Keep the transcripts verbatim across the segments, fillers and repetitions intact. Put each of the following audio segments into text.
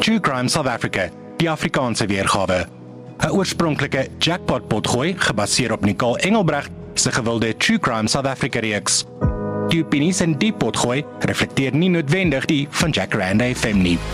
True Crime South Africa, die Afrikaanse weergawe. 'n Oorspronklike jackpot-potgooi, gebaseer op Nicole Engelbrecht se gewilde True Crime South Africa reeks. Die opinies in die potgooi reflekteer nie noodwendig die van Jacaranda F M nie.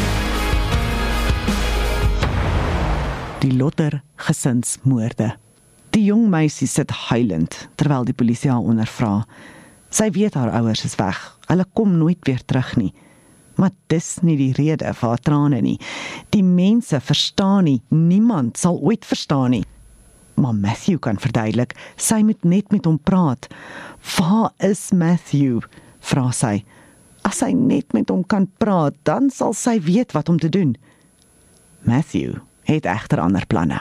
Die Lotter gesinsmoorde. Die jong meisie sit huilend, terwyl die polisie haar ondervra. Sy weet haar ouers is weg, hulle kom nooit weer terug nie. Maar dis nie die rede vir haar trane nie. Die mense verstaan nie, niemand sal ooit verstaan nie. Maar Matthew kan verduidelik, sy moet net met hom praat. Waar is Matthew? Vra sy. As sy net met hom kan praat, dan sal sy weet wat om te doen. Matthew het egter ander planne.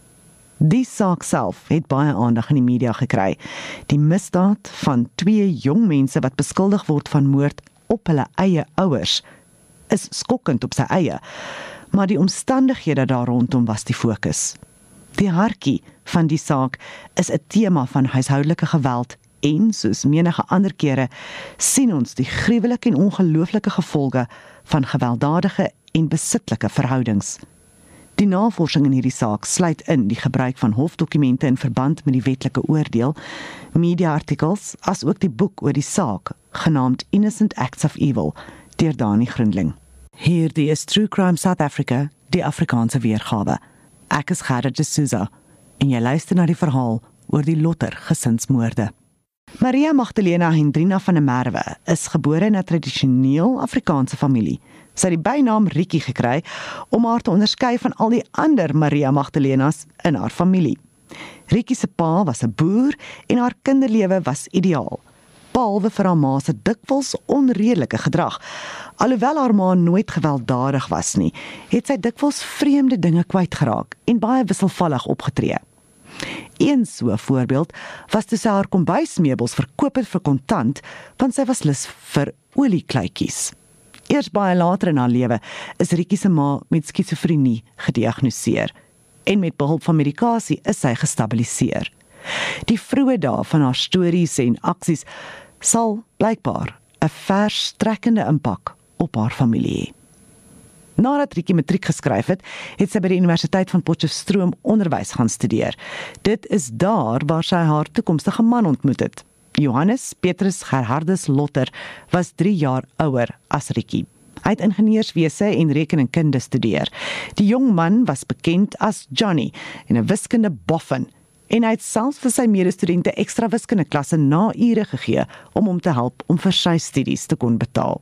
Die saak self het baie aandag in die media gekry. Die misdaad van twee jong mense wat beskuldig word van moord op hulle eie ouers is skokkend op sy eie, maar die omstandighede daar rondom was die fokus. Die hartjie van die saak is 'n tema van huishoudelike geweld en, soos menige ander kere, sien ons die gruwelike en ongelooflike gevolge van gewelddadige en besitlike verhoudings. Die navorsing in hierdie saak sluit in die gebruik van hofdokumente in verband met die wetlike oordeel, media-artikels, as ook die boek oor die saak, genaamd Innocent Acts of Evil, deur Dani Grundling. Hierdie is True Crime South Africa, die Afrikaanse weergawe. Ek is Gerda de Souza, en jy luister na die verhaal oor die Lotter gesinsmoorde. Maria Magdalena Hendrina van der Merwe is gebore in 'n tradisioneel Afrikaanse familie. Sy het die bynaam Riekie gekry om haar te onderskei van al die ander Maria Magdalenas in haar familie. Riekie se pa was 'n boer en haar kinderlewe was ideaal, behalwe vir haar ma se dikwels onredelike gedrag. Alhoewel haar ma nooit gewelddadig was nie, het sy dikwels vreemde dinge kwytgeraak en baie wisselvallig opgetree. Een so 'n voorbeeld was toe sy haar kombuismeubels verkoop het vir kontant, want sy was lus vir oliekluitjies. Eers baie later in haar lewe is Riekie se ma met skizofrenie gediagnoseer en met behulp van medikasie is sy gestabiliseer. Die vroeë dae van haar stories en aksies sal blykbaar 'n verstrekkende impak op haar familie hê. Nadat Riekie matriek geskryf het, het sy by die Universiteit van Potchefstroom onderwys gaan studeer. Dit is daar waar sy haar toekomstige man ontmoet het. Johannes Petrus Gerhardus Lotter was drie jaar ouer as Riekie. Hy het ingenieurswese en rekeningkunde studeer. Die jong man was bekend as Johnny en 'n wiskunde boffin, en hy het selfs vir sy medestudente ekstra wiskundeklasse na ure gegee om hom te help om vir sy studies te kon betaal.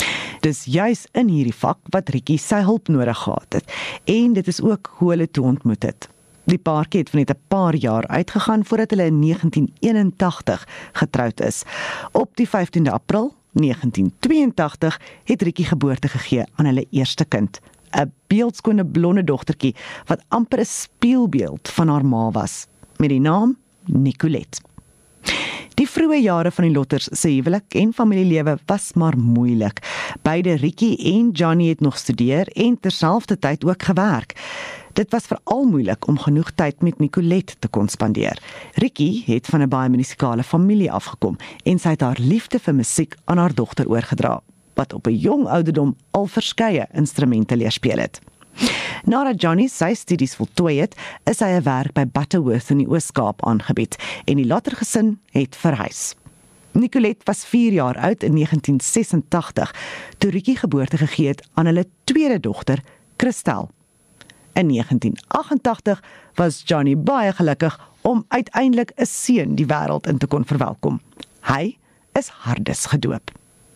Dis juis in hierdie vak wat Riekie sy hulp nodig gehad het, en dit is ook hoe hulle toe ontmoet het. Die paartjie het van net 'n paar jaar uitgegaan voordat hulle in negentien eenentagtig getroud is. Op die vyftiende April negentien tweeëntagtig het Riekie geboorte gegee aan hulle eerste kind, 'n beeldskone blonde dogtertjie wat amper 'n spieelbeeld van haar ma was, met die naam Nicolette. Die vroeë jare van die Lotters se huwelik en familielewe was maar moeilik. Beide Riekie en Johnny het nog studeer en terselfdertyd ook gewerk. Dit was veral moeilik om genoeg tyd met Nicolette te kon spandeer. Riekie het van 'n baie musikale familie afgekom en sy het haar liefde vir musiek aan haar dogter oorgedra, wat op 'n jong ouderdom al verskeie instrumente leer speel het. Nadat Johnny sy studies voltooi het, is hy 'n werk by Butterworth in die Oos-Kaap aangebied en die Lotter gesin het verhuis. Nicolette was vier jaar oud in negentien sesentagtig, toe Riekie geboorte gegee het aan hulle tweede dogter, Christel. In negentien agt-en-tagtig was Johnny baie gelukkig om uiteindelik 'n seun die wêreld in te kon verwelkom. Hy is Hardus gedoop.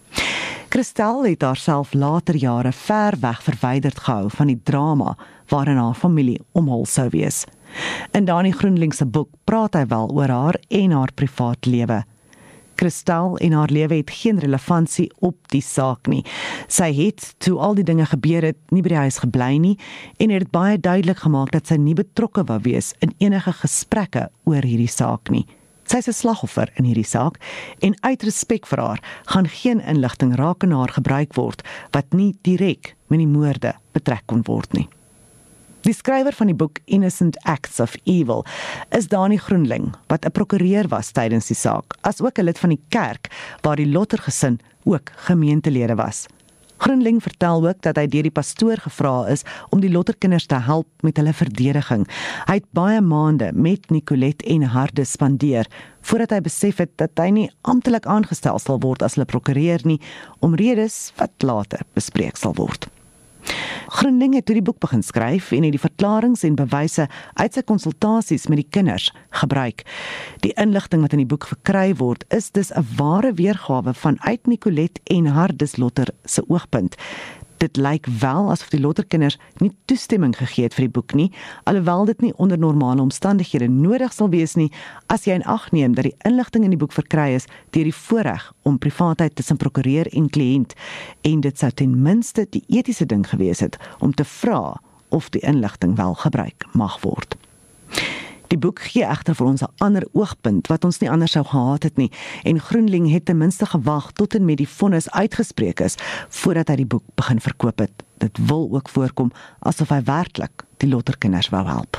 Christel het haarself later jare ver weg verwyderd gehou van die drama waarin haar familie omhul sou wees. In Dani Grundling se boek praat hy wel oor haar en haar privaat lewe. Christel en haar lewe het geen relevantie op die saak nie. Sy het, toe al die dinge gebeur het, nie by die huis gebly nie en het baie duidelik gemaak dat sy nie betrokke wou wees in enige gesprekke oor hierdie saak nie. Sy is 'n slagoffer in hierdie saak en uit respek vir haar gaan geen inligting rakende haar gebruik word wat nie direk met die moorde betrek kon word nie. Die skrywer van die boek Innocent Acts of Evil is Dani Grundling, wat 'n prokureur was tydens die saak, as ook 'n lid van die kerk waar die Lotter gesin ook gemeentelede was. Groenling vertel ook dat hy deur die pastoor gevra is om die lotterkinders te help met hulle verdediging. Hy het baie maande met Nicolette en Hardes spandeer, voordat hy besef het dat hy nie amptelik aangestel sal word as hulle prokureur nie, om redes wat later bespreek sal word. Groenling het toe die boek begin skryf en het die verklarings en bewyse uit sy konsultasies met die kinders gebruik. Die inligting wat in die boek verkry word, is dus 'n ware weergawe vanuit Nicolette en Hardes Lotter se oogpunt. Dit lyk wel asof die lotterkinders nie toestemming gegee het vir die boek nie, alhoewel dit nie onder normale omstandighede nodig sal wees nie, as jy in ag neem dat die inligting in die boek verkry is deur die voorreg om privaatheid tussen prokureur en kliënt, en dit sou ten minste die etiese ding gewees het om te vra of die inligting wel gebruik mag word. Die boek gee egter vir ons 'n ander oogpunt wat ons nie anders sou gehad het nie, en Groenling het ten minste gewag tot en met die vonnis uitgespreek is voordat hy die boek begin verkoop het. Dit wil ook voorkom asof hy werklik die lotterkinders wou help.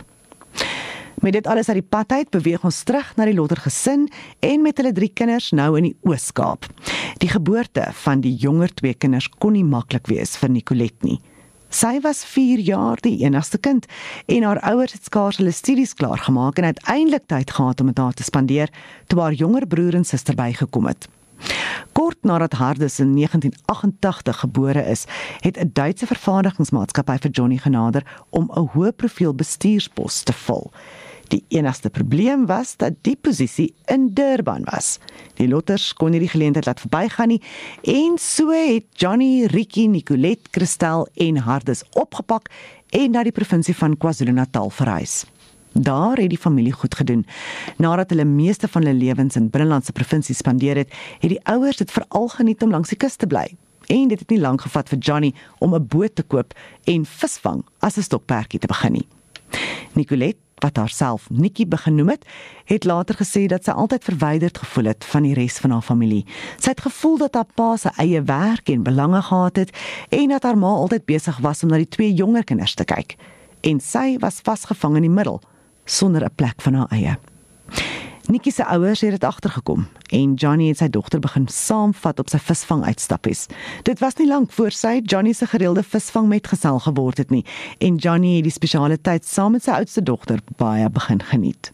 Met dit alles uit die pad uit, beweeg ons terug na die lottergesin en met hulle drie kinders nou in die Oos-Kaap. Die geboorte van die jonger twee kinders kon nie maklik wees vir Nicolette nie. Sy was vier jaar die enigste kind en haar ouers het skaars hulle studies klaar gemaak en uiteindelik tyd gehad om met haar te spandeer toe haar jonger broer en suster bygekom het. Kort nadat Hardes in negentien agt-en-tagtig gebore is, het 'n Duitse vervaardigingsmaatskappy vir Johnny genader om 'n hoë profiel bestuurspos te vul. Die enigste probleem was dat die posisie in Durban was. Die lotters kon nie die geleentheid laat verbygaan nie, en so het Johnny, Ricky, Nicolette, Christel en Hardes opgepak en na die provinsie van KwaZulu-Natal verhuis. Daar het die familie goed gedoen. Nadat hulle meeste van hulle lewens in binnelandse provinsies spandeer het, het die ouers dit veral geniet om langs die kus te bly. En dit het nie lank gevat vir Johnny om 'n boot te koop en visvang as 'n stokperdjie te begin nie. Nicolette, wat haarself Nikkie begenoem het, het later gesê dat sy altyd verwyderd gevoel het van die res van haar familie. Sy het gevoel dat haar pa sy eie werk en belange gehad het en dat haar ma altyd besig was om na die twee jonger kinders te kyk. En sy was vasgevang in die middel, sonder 'n plek van haar eie. Nikkie se ouers het dit agtergekom en Johnny het sy dogter begin saamvat op sy visvang uitstappies. Dit was nie lank voor sy Johnny se gereelde visvangmetgesel geword het nie en Johnny het die spesiale tyd saam met sy oudste dogter baie begin geniet.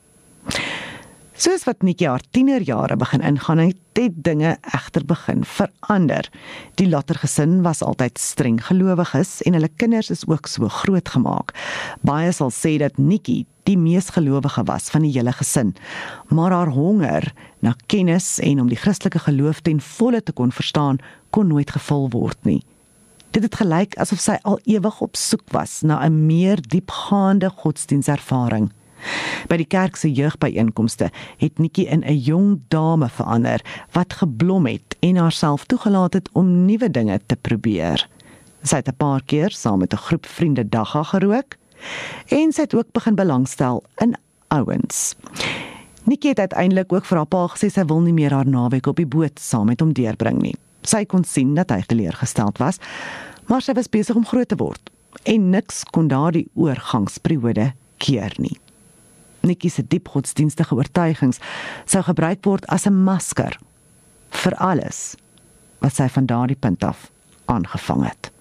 Soos wat Nikkie haar tienerjare begin ingaan, het dit dinge egter begin verander. Die lottergesin was altyd streng gelowiges en hulle kinders is ook so groot gemaak. Baie sal sê dat Nikkie die mees gelowige was van die hele gesin, maar haar honger na kennis en om die Christelike geloof ten volle te kon verstaan, kon nooit gevul word nie. Dit het gelyk asof sy al ewig op soek was na 'n meer diepgaande godsdienservaring. By die kerk se jeugbyeenkomste het Nikkie in 'n jong dame verander wat geblom het en haarself toegelaat het om nuwe dinge te probeer. Sy het 'n paar keer saam met 'n groep vriende dagga gerook en sy het ook begin belangstel in ouens. Nikkie het uiteindelik ook vir haar pa gesê sy wil nie meer haar naweek op die boot saam met hom deurbring nie. Sy kon sien dat hy teleurgesteld was, maar sy was besig om groot te word en niks kon daardie oorgangsperiode keer nie. Nikkie se diep godsdienstige oortuigings sou gebruik word as 'n masker vir alles wat sy van daardie punt af aangevang het.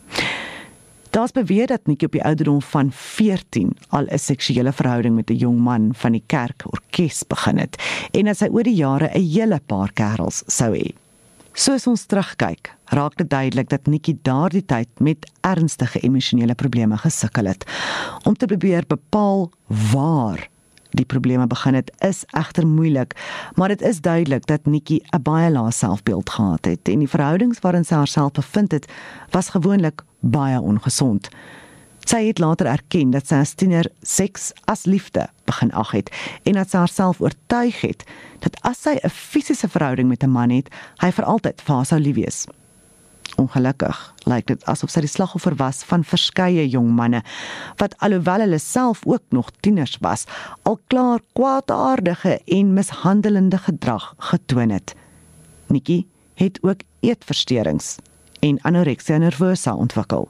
Daar is beweer dat Nikkie op die ouderdom van veertien al 'n seksuele verhouding met 'n jong man van die kerkorkes begin het en dat sy oor die jare 'n hele paar kerels sou hê. Soos ons terugkyk, raak dit duidelik dat Nikkie daardie tyd met ernstige emosionele probleme gesukkel het. Om te probeer bepaal waar die probleme begin het, is egter moeilik, maar dit is duidelik dat Nikkie 'n baie lae selfbeeld gehad het en die verhoudings waarin sy haarself bevind het, was gewoonlik baie ongesond. Sy het later erken dat sy as tiener seks as liefde begin ag het en dat sy haarself oortuig het dat as sy 'n fisiese verhouding met 'n man het, hy vir altyd vir haar sou lief wees. Ongelukkig lyk dit asof sy die slagoffer was van verskeie jong manne, wat alhoewel hulle self ook nog tieners was, al klaar kwaadaardige en mishandelende gedrag getoon het. Nikkie het ook eetversteurings en anorexia nervosa ontwikkel.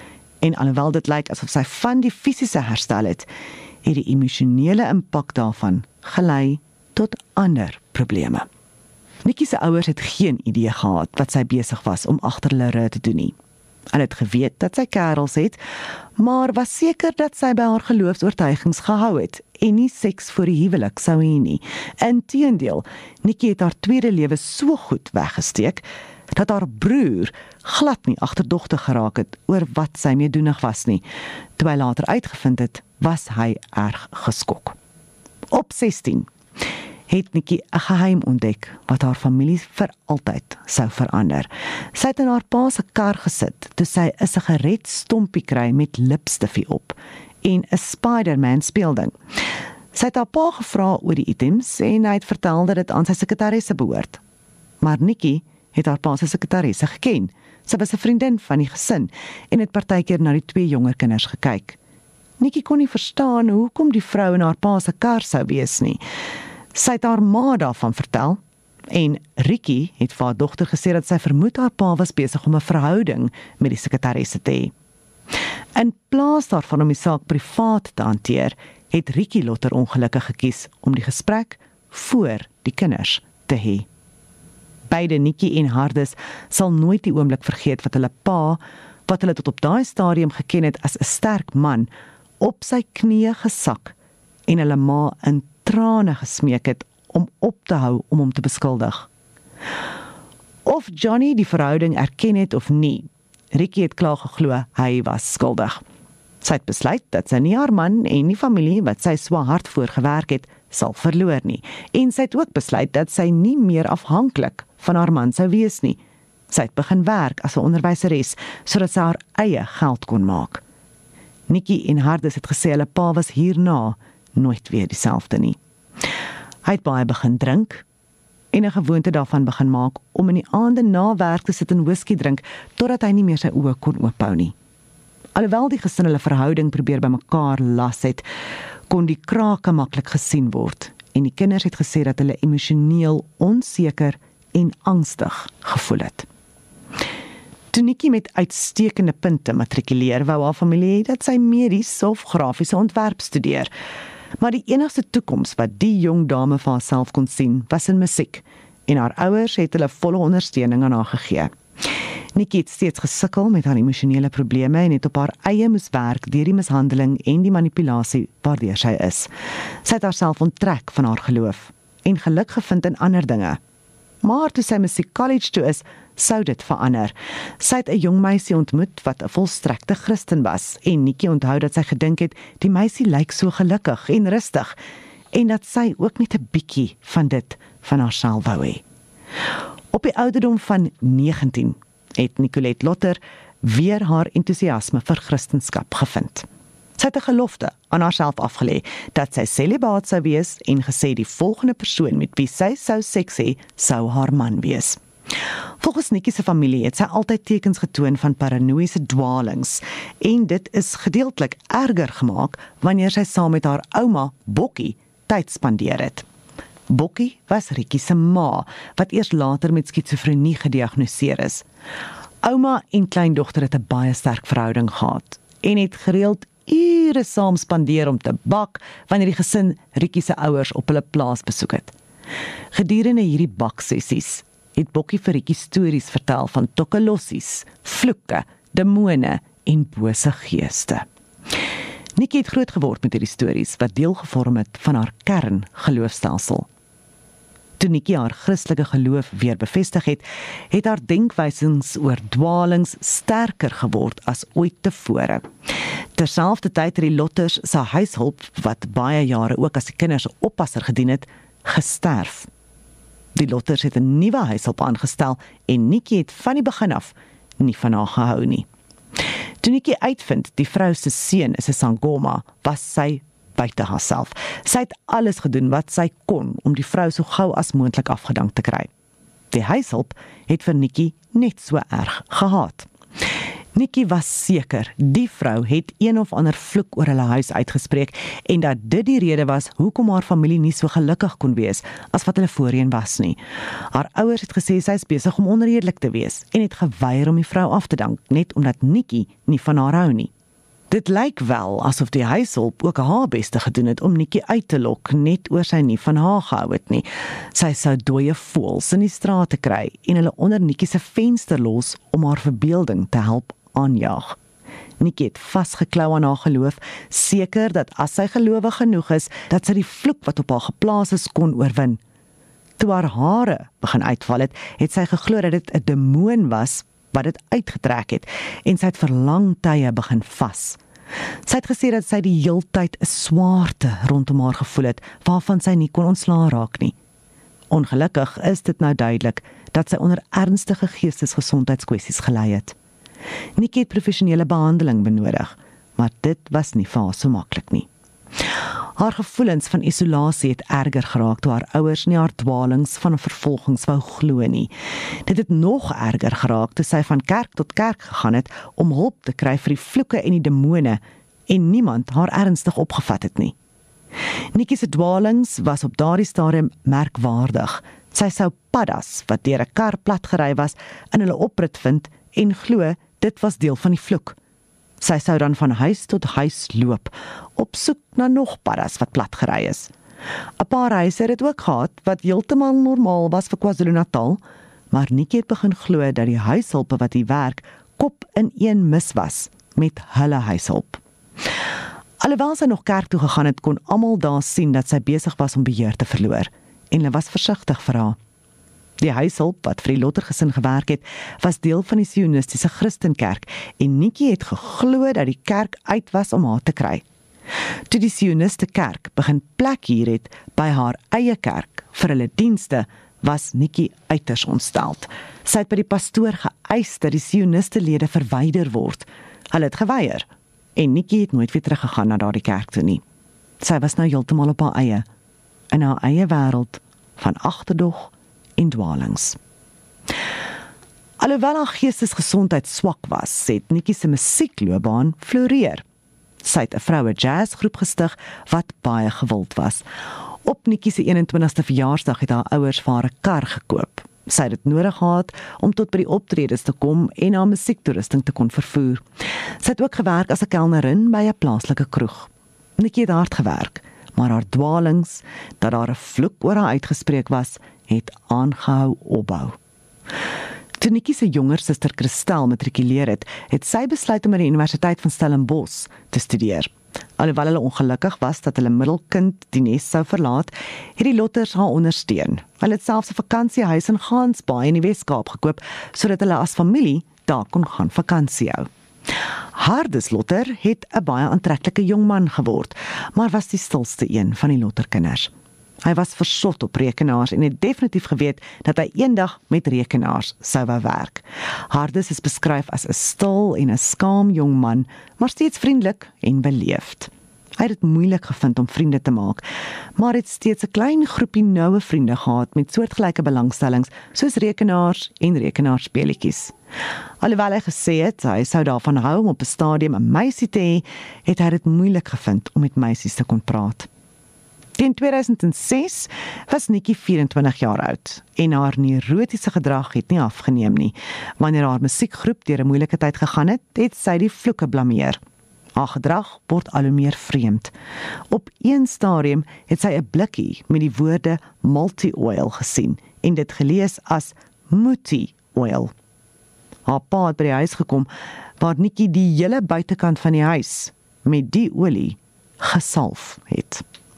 En alhoewel dit lyk asof sy van die fisiese herstel het, het die emosionele impak daarvan gelei tot ander probleme. Nikkie se ouers het geen idee gehad wat sy besig was om agter hulle rug te doen nie. Hulle het geweet dat sy kerels het, maar was seker dat sy by haar geloofsoortuigings gehou het en nie seks voor die huwelik sou hê nie. Inteendeel, Nikki het haar tweede lewe so goed weggesteek, dat haar broer glad nie agterdogtig geraak het oor wat sy meedoenig was nie. Toe hy later uitgevind het, was hy erg geskok. Op sestien het Nikki 'n geheim ontdek wat haar familie vir altyd sou verander. Sy het in haar pa se kar gesit toe sy 'n sigaretstompie kry met lipstifie op en 'n Spider-Man speelding. Sy het haar pa gevra oor die items en hy het vertel dat dit aan sy sekretaresse behoort. Maar Nikki het haar pa se sekretaresse geken. Sy was 'n vriendin van die gesin en het partykeer na die twee jonger kinders gekyk. Nikki kon nie verstaan hoekom die vrou in haar pa se kar sou wees nie. Sy het haar ma daarvan vertel en Ricky het vir haar dogter gesê dat sy vermoed haar pa was besig om 'n verhouding met die sekretaresse te hê. In plaas daarvan om die saak privaat te hanteer, het Ricky Lotter ongelukkig gekies om die gesprek voor die kinders te hê. Beide Nikki en Hardus sal nooit die oomblik vergeet wat hulle pa, wat hulle tot op daai stadium geken het as 'n sterk man, op sy knieë gesak en hulle ma in trane gesmeek het om op te hou om hom te beskuldig. Of Johnny die verhouding erken het of nie, Ricky het klaar geglo hy was skuldig. Sy het besluit dat sy nie haar man en die familie wat sy so hard voor gewerk het, sal verloor nie. En sy het ook besluit dat sy nie meer afhanklik van haar man sou wees nie. Sy het begin werk as 'n onderwyseres, sodat sy haar eie geld kon maak. Nikki en Hardus het gesê hulle pa was hierna nooit weer dieselfde nie. Hy het baie begin drink en 'n gewoonte daarvan begin maak om in die aande na werk te sit en whisky drink totdat hy nie meer sy oë kon oophou nie. Alhoewel die gesin hulle verhouding probeer by mekaar las het, kon die krake maklik gesien word en die kinders het gesê dat hulle emosioneel onseker en angstig gevoel het. Toe Nikki met uitstekende punte matrikuleer, wou haar familie hê dat sy medies of grafiese ontwerp studeer. Maar die enigste toekoms wat die jong dame vir haarself kon sien, was in musiek, en haar ouers het hulle volle ondersteuning aan haar gegee. Nikki het steeds gesukkel met haar emosionele probleme en het op haar eie moes werk deur die mishandeling en die manipulasie waardeur sy is. Sy het haarself onttrek van haar geloof en geluk gevind in ander dinge. Maar toe sy musiek college toe is, sou dit verander. Sy het 'n jong meisie ontmoet wat 'n volstrekte Christen was en Nikki onthou dat sy gedink het die meisie lyk so gelukkig en rustig en dat sy ook net 'n bietjie van dit van haarself wou hê. Op die ouderdom van negentien het Nicolette Lotter weer haar entoesiasme vir Christendom gevind. Sy het 'n gelofte aan haarself afgelê dat sy celibaat sou wees en gesê die volgende persoon met wie sy sou seks hê, sou haar man wees. Volgens Nikki se familie het sy altyd tekens getoon van paranoïese dwalings en dit is gedeeltelik erger gemaak wanneer sy saam met haar ouma, Bokkie, tyd spandeer het. Bokkie was Ricky se ma, wat eers later met skizofrenie gediagnoseer is. Ouma en kleindogter het 'n baie sterk verhouding gehad en het gereeld ure saam spandeer om te bak wanneer die gesin Ricky se ouers op hulle plaas besoek het. Gedurende hierdie baksessies het Bokkie vir Ricky stories vertel van tokkelossies, vloeke, demone en bose geeste. Nikki het groot geword met hierdie stories wat deel gevorm het van haar kerngeloofstelsel. Toe Nikki haar Christelike geloof weer bevestig het, het haar denkwysings oor dwalings sterker geword as ooit tevore. Terselfdertyd het die Lotters se huishulp, wat baie jare ook as die kinders se oppasser gedien het, gesterf. Die Lotters het 'n nuwe huishulp aangestel en Nikki het van die begin af nie van haar gehou nie. Toe Nikki uitvind die vrou se seun is 'n sangoma, was sy buite haarself. Sy het alles gedoen wat sy kon om die vrou so gou as moontlik afgedank te kry. Die huishulp het vir Nikki net so erg gehaat. Nikki was seker, die vrou het een of ander vloek oor hulle huis uitgespreek en dat dit die rede was hoekom haar familie nie so gelukkig kon wees as wat hulle voorheen was nie. Haar ouers het gesê sy is besig om onredelik te wees en het geweier om die vrou af te dank, net omdat Nikki nie van haar hou nie. Dit lyk wel asof die huishulp ook haar beste gedoen het om Nikki uit te lok, net oor sy nie van haar gehou het nie. Sy sou dooie voëls in die straat te kry en hulle onder Nikki se venster los om haar verbeelding te help aanjaag. Nikki het vasgeklou aan haar geloof, seker dat as sy gelowig genoeg is, dat sy die vloek wat op haar geplaas is kon oorwin. Toe haar hare begin uitval het, het sy geglo dat dit 'n demoon was wat dit uitgetrek het, en sy het vir lang tye begin vas. Sy het gesê dat sy die heeltyd 'n swaarte rondom haar gevoel het, waarvan sy nie kon ontslaa raak nie. Ongelukkig is dit nou duidelik dat sy onder ernstige geestesgesondheidskwessies gelei het. Nikki het professionele behandeling benodig, maar dit was nie vir haar so maklik nie. Haar gevoelens van isolasie het erger geraak toe haar ouers nie haar dwalings van vervolgings wou glo nie. Dit het nog erger geraak toe sy van kerk tot kerk gegaan het om hulp te kry vir die vloeke en die demone en niemand haar ernstig opgevat het nie. Nikki se dwalings was op daardie stadium merkwaardig. Sy sou paddas wat deur 'n kar platgery was in hulle oprit vind en glo dit was deel van die vloek. Sy sou dan van huis tot huis loop, op soek na nog paddas wat platgery is. 'n Paar huise het dit ook gehad, wat heeltemal normaal was vir KwaZulu-Natal, maar Nikki het begin glo dat die huishulpe wat hier werk, kop in een mis was met hulle huishulp. Alhoewel sy nog kerk toe gegaan het, kon almal daar sien dat sy besig was om beheer te verloor, en hulle was versigtig vir haar. Die huishulp wat vir die Lotter gesin gewerk het, was deel van die Sionistiese Christenkerk en Nikki het geglo dat die kerk uit was om haar te kry. Toe die Sioniste kerk begin plek hier het by haar eie kerk vir hulle dienste, was Nikki uiters ontsteld. Sy het by die pastoor geëis dat die Sioniste lede verwyder word. Hulle het geweier en Nikki het nooit weer teruggegaan na daardie kerk toe nie. Sy was nou heeltemal op haar eie, in haar eie wêreld van agterdog en dwalings. Alhoewel haar geestesgesondheid swak was, het Nikki se musiekloopbaan floreer. Sy het 'n vroue jazzgroep gestig wat baie gewild was. Op Nikki se eenentwintigste verjaarsdag het haar ouers vir haar 'n kar gekoop. Sy het dit nodig gehad om tot by die optredes te kom en haar musiektoerusting te kon vervoer. Sy het ook gewerk as 'n kelnerin by 'n plaaslike kroeg. Nikki het hard gewerk, maar haar dwalings, dat daar 'n vloek oor haar uitgespreek was, het aangehou opbou. Toe Nikki se jonger suster Christel matrikuleer het, het sy besluit om by die Universiteit van Stellenbosch te studeer. Alhoewel hulle ongelukkig was dat hulle middelkind die nes sou verlaat, het die Lotters haar ondersteun. Hulle het selfs 'n vakansiehuis in Gansbaai in die Wes-Kaap gekoop, sodat hulle as familie daar kon gaan vakansie hou. Hardes Lotter het 'n baie aantreklike jong man geword, maar was die stilste een van die Lotterkinders. Hy was versot op rekenaars en het definitief geweet dat hy eendag met rekenaars sou wou werk. Hardes is beskryf as 'n stil en 'n skaam jong man, maar steeds vriendelik en beleefd. Hy het dit moeilik gevind om vriende te maak, maar het steeds 'n klein groepie noue vriende gehad met soortgelyke belangstellings soos rekenaars en rekenaarspeletjies. Alhoewel hy gesê het hy sou daarvan hou om op 'n stadium 'n meisie te hê, het hy dit moeilik gevind om met meisies te kon praat. Teen tweeduisend ses was Nikki vyerentwintig jaar oud en haar neurotiese gedrag het nie afgeneem nie. Wanneer haar musiekgroep deur 'n moeilike tyd gegaan het, het sy die vloeke blameer. Haar gedrag word al hoe meer vreemd. Op een stadium het sy 'n blikkie met die woorde multi-oil gesien en dit gelees as muti-oil. Haar pa het by die huis gekom waar Nikki die hele buitekant van die huis met die olie gesalf het.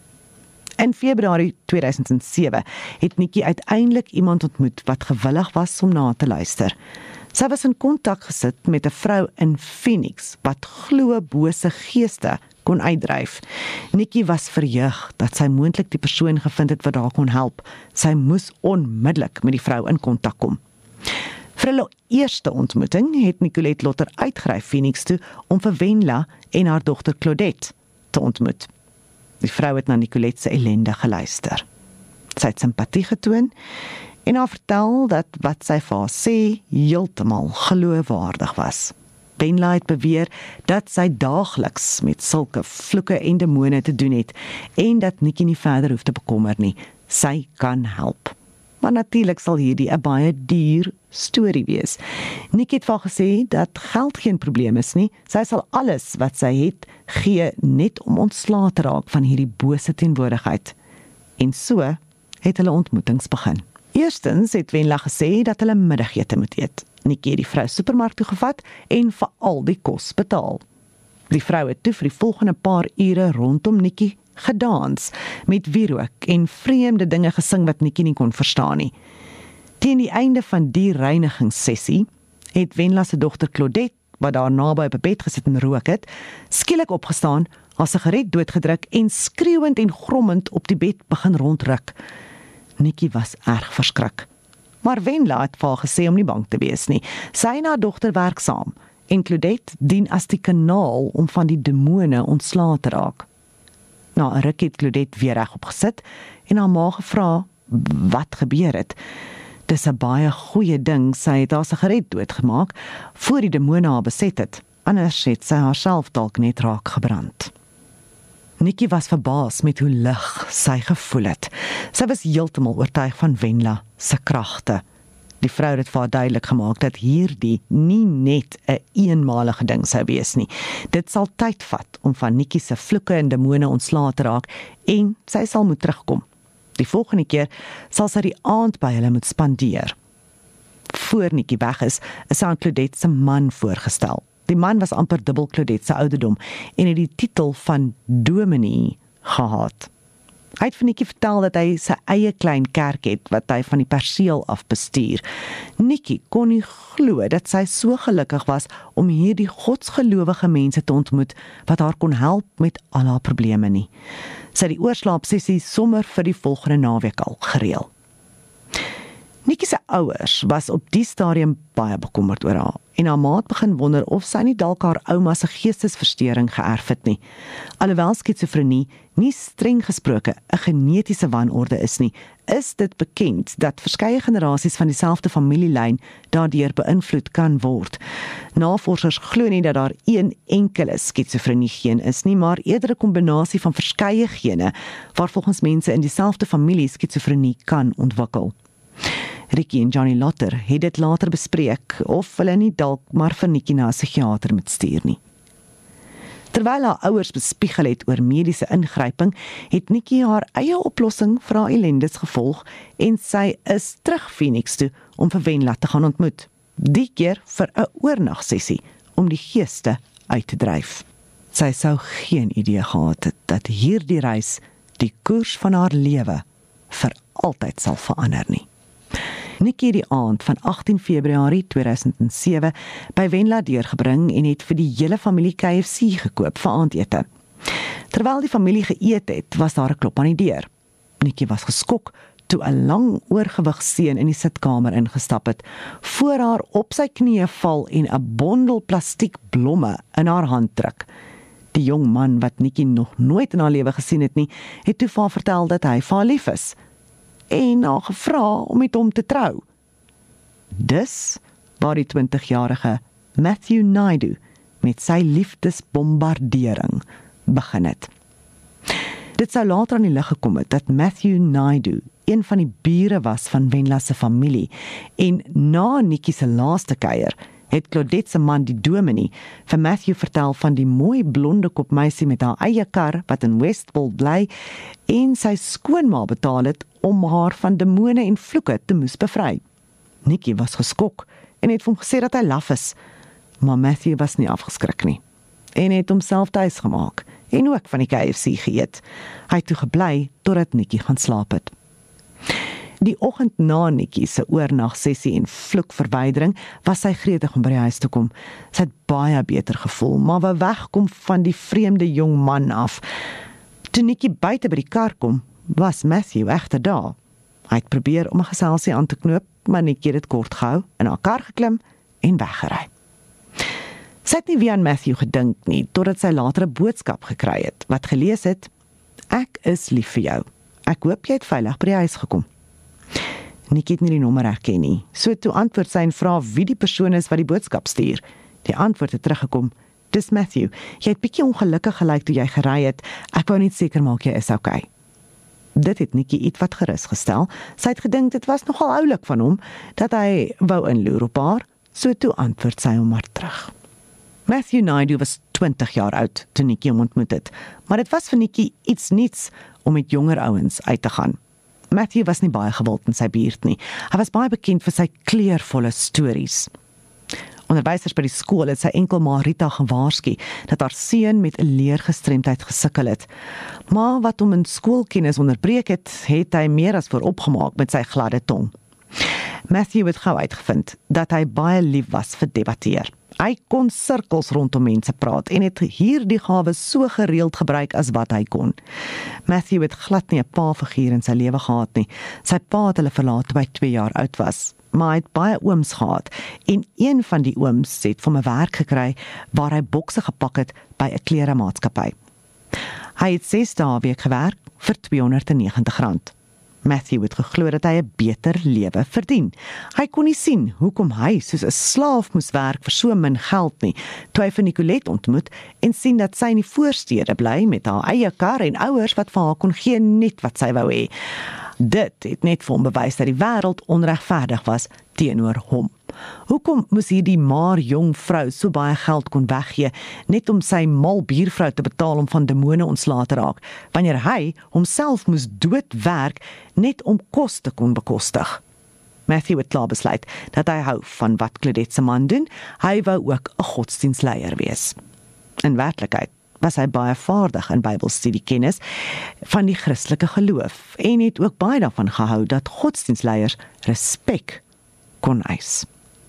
In Februarie tweeduisend sewe het Nikki uiteindelik iemand ontmoet wat gewillig was om na te luister. Sy was in kontak gesit met 'n vrou in Phoenix wat glo bose geeste kon uitdryf. Nikki was verheug dat sy moontlik die persoon gevind het wat haar kon help. Sy moes onmiddellik met die vrou in kontak kom. Vir hulle eerste ontmoeting het Nicolette Lotter uitgery Phoenix toe om vir Wenla en haar dogter Claudette te ontmoet. Die vrou het na Nicolette se ellende geluister. Sy het simpatie getoon en haar vertel dat wat sy vir haar sê heeltemal geloofwaardig was. Wenla het beweer dat sy daagliks met sulke vloeke en demone te doen het en dat Nikki nie verder hoef te bekommer nie. Sy kan help. Maar natuurlik sal hierdie 'n baie duur storie wees. Nikki het vir haar gesê dat geld geen probleem is nie. Sy sal alles wat sy het gee net om ontslae te raak van hierdie bose teenwoordigheid. En so het hulle ontmoetings begin. Eerstens het Wenla gesê dat hulle middagete moet eet. Nikki het die vrou supermark toe gevat en vir al die kos betaal. Die vrou het toe vir die volgende paar ure rondom Nikki gedans, met wierook en vreemde dinge gesing wat Nikki nie kon verstaan nie. Teen die einde van die reinigingssessie het Wendla se dogter Claudette, wat daar naby op 'n bed gesit en rook het, skielik opgestaan, haar sigaret doodgedruk en skreeuend en grommend op die bed begin rondruk. Nikki was erg verskrik. Maar Wendla het vir haar gesê om nie bang te wees nie. Sy en haar dogter werk saam en Claudette dien as die kanaal om van die demone ontslae te raak. Na 'n ruk het Claudette weer reg opgesit en haar ma gevra wat gebeur het. Dis 'n baie goeie ding, sy het haar sigaret doodgemaak voor die demone haar beset het. Anders het sy haarself dalk net raak gebrand. Nikki was verbaas met hoe lig sy gevoel het. Sy was heeltemal oortuig van Wendla se kragte. Die vrou het vir haar duidelik gemaak dat hierdie nie net 'n een eenmalige ding sou wees nie. Dit sal tyd vat om van Nikki se vloeke en demone ontslae te raak en sy sal moet terugkom. Die volgende keer sal sy die aand by hulle moet spandeer. Voor Nikki weg is, is sy aan Claudette se man voorgestel. Die man was amper dubbel Claudette se ouderdom en het die titel van dominee gehad. Hy het vir Nikki vertel dat hy sy eie klein kerk het wat hy van die perseel af bestuur. Nikki kon nie glo dat sy so gelukkig was om hierdie godsgelowige mense te ontmoet wat haar kon help met al haar probleme nie. Sy het die oorslaapsessie sommer vir die volgende naweek al gereël. Nikki se ouers was op die stadium baie bekommerd oor haar en haar ma het begin wonder of sy nie dalk haar ouma se geestesversteuring geërf het nie. Alhoewel skizofrenie nie streng gesproke 'n genetiese wanorde is nie, is dit bekend dat verskeie generasies van dieselfde familielyn daardeur beïnvloed kan word. Navorsers glo nie dat daar een enkele skizofrenie geen is nie, maar eerder 'n kombinasie van verskeie gene waar volgens mense in dieselfde familie skizofrenie kan ontwikkel. Ricky en Johnny Lotter het dit later bespreek of hulle nie dalk maar vir Nikki na 'n psigiater moet stuur nie. Terwyl haar ouers bespiegel het oor mediese ingryping, het Nikki haar eie oplossing vir haar ellendes gevolg en sy is terug Phoenix toe om vir Wendla te gaan ontmoet. Die keer vir 'n oornagsessie om die geeste uit te dryf. Sy sou geen idee gehad het dat hierdie reis die koers van haar lewe vir altyd sal verander nie. Nikki het die aand van agtien Februarie tweeduisend sewe by Wendla deurgebring en het vir die hele familie K F C gekoop vir aandete. Terwyl die familie geëet het, was daar 'n klop aan die deur. Nikki was geskok toe 'n lang oorgewig seun in die sitkamer ingestap het, voor haar op sy knieë val en 'n bondel plastiek blomme in haar hand druk. Die jong man wat Nikki nog nooit in haar lewe gesien het nie, het toe vir haar vertel dat hy vir haar lief is en haar gevra om met hom te trou. Dis waar die twintigjarige Matthew Naidoo met sy liefdesbombardering begin het. Dit sou later aan die lig gekom het dat Matthew Naidoo een van die bure was van Wendla se familie en na Nikki se laaste kuier het Claudette se man die dominee vir Matthew vertel van die mooi blonde kop meisie met haar eie kar wat in Westport bly en sy skoonma betaal het om haar van demone en vloeke te moes bevry. Nikki was geskok en het vir hom gesê dat hy laf is, maar Matthew was nie afgeskrik nie en het homself tuis gemaak en ook van die K F C geëet. Hy het toe gebly totdat Nikki gaan slaap het. Die oggend na Nikki se oornagsessie en vloekverwydering was sy gretig om by die huis te kom. Sy het baie beter gevoel, maar wou wegkom van die vreemde jong man af. Toe Nikki buite by die kar kom, was Matthew egter daar. Hy het probeer om 'n geselsie aan te knoop, maar Nikki het dit kort gehou, in haar kar geklim en weggery. Sy het nie weer aan Matthew gedink nie, totdat sy later 'n boodskap gekry het, wat gelees het: "Ek is lief vir jou. Ek hoop jy het veilig by die huis gekom." Nikki het nie die nommer herken nie, so toe antwoord sy en vra wie die persoon is wat die boodskap stuur. Die antwoord het teruggekom: "Dis Matthew, jy het bietjie ongelukkig gelyk toe jy gery het, ek wou net seker maak jy is okay." Dit het Nikki ietwat gerus gestel. Sy het gedink dit was nogal oulik van hom, dat hy wou inloer op haar, so toe antwoord sy hom maar terug. Matthew Naidoo was twintig jaar oud toe Nikki hom ontmoet het, maar dit was vir Nikki iets niets om met jonger ouens uit te gaan. Matthew was nie baie gewild in sy buurt nie. Hy was baie bekend vir sy kleurvolle stories. Onderwysers by die skool het sy enkelma Rita gewaarsku dat haar seun met 'n leergestremdheid gesukkel het. Maar wat hom in skoolkennis onderbreek het, het hy meer as vooropgemaak met sy gladde tong. Matthew het gou uitgevind dat hy baie lief was vir debatteer. Hy kon sirkels rondom mense praat en het hierdie gawe so gereeld gebruik as wat hy kon. Matthew het glad nie 'n pa-figuur in sy lewe gehad nie. Sy pa het hulle verlaat toe hy twee jaar oud was. Maar hy het baie ooms gehad en een van die ooms het vir 'n werk gekry waar hy bokse gepak het by 'n kleremaatskappy. Hy het ses dae 'n week gewerk vir tweehonderdnegentig rand. Matthew het geglo dat hy 'n beter lewe verdien. Hy kon nie sien hoekom hy soos 'n slaaf moes werk vir so min geld nie, toe hy vir Nicolette ontmoet en sien dat sy in die voorstede bly met haar eie kar en ouers wat vir haar kon gee net wat sy wou hê. Dit het net vir hom bewys dat die wêreld onregverdig was teenoor hom. Hoekom moes hierdie maar jong vrou so baie geld kon weggee, net om sy mal buurvrou te betaal om van demone ontslae te raak, wanneer hy homself moes doodwerk net om kos te kon bekostig? Matthew het klaar besluit dat hy hou van wat Claudette se man doen, hy wou ook 'n godsdienstleier wees. In werklikheid was hy baie vaardig in Bybelstudiekennis van die Christelike geloof en het ook baie daarvan gehou dat godsdienstleiers respek kon eis.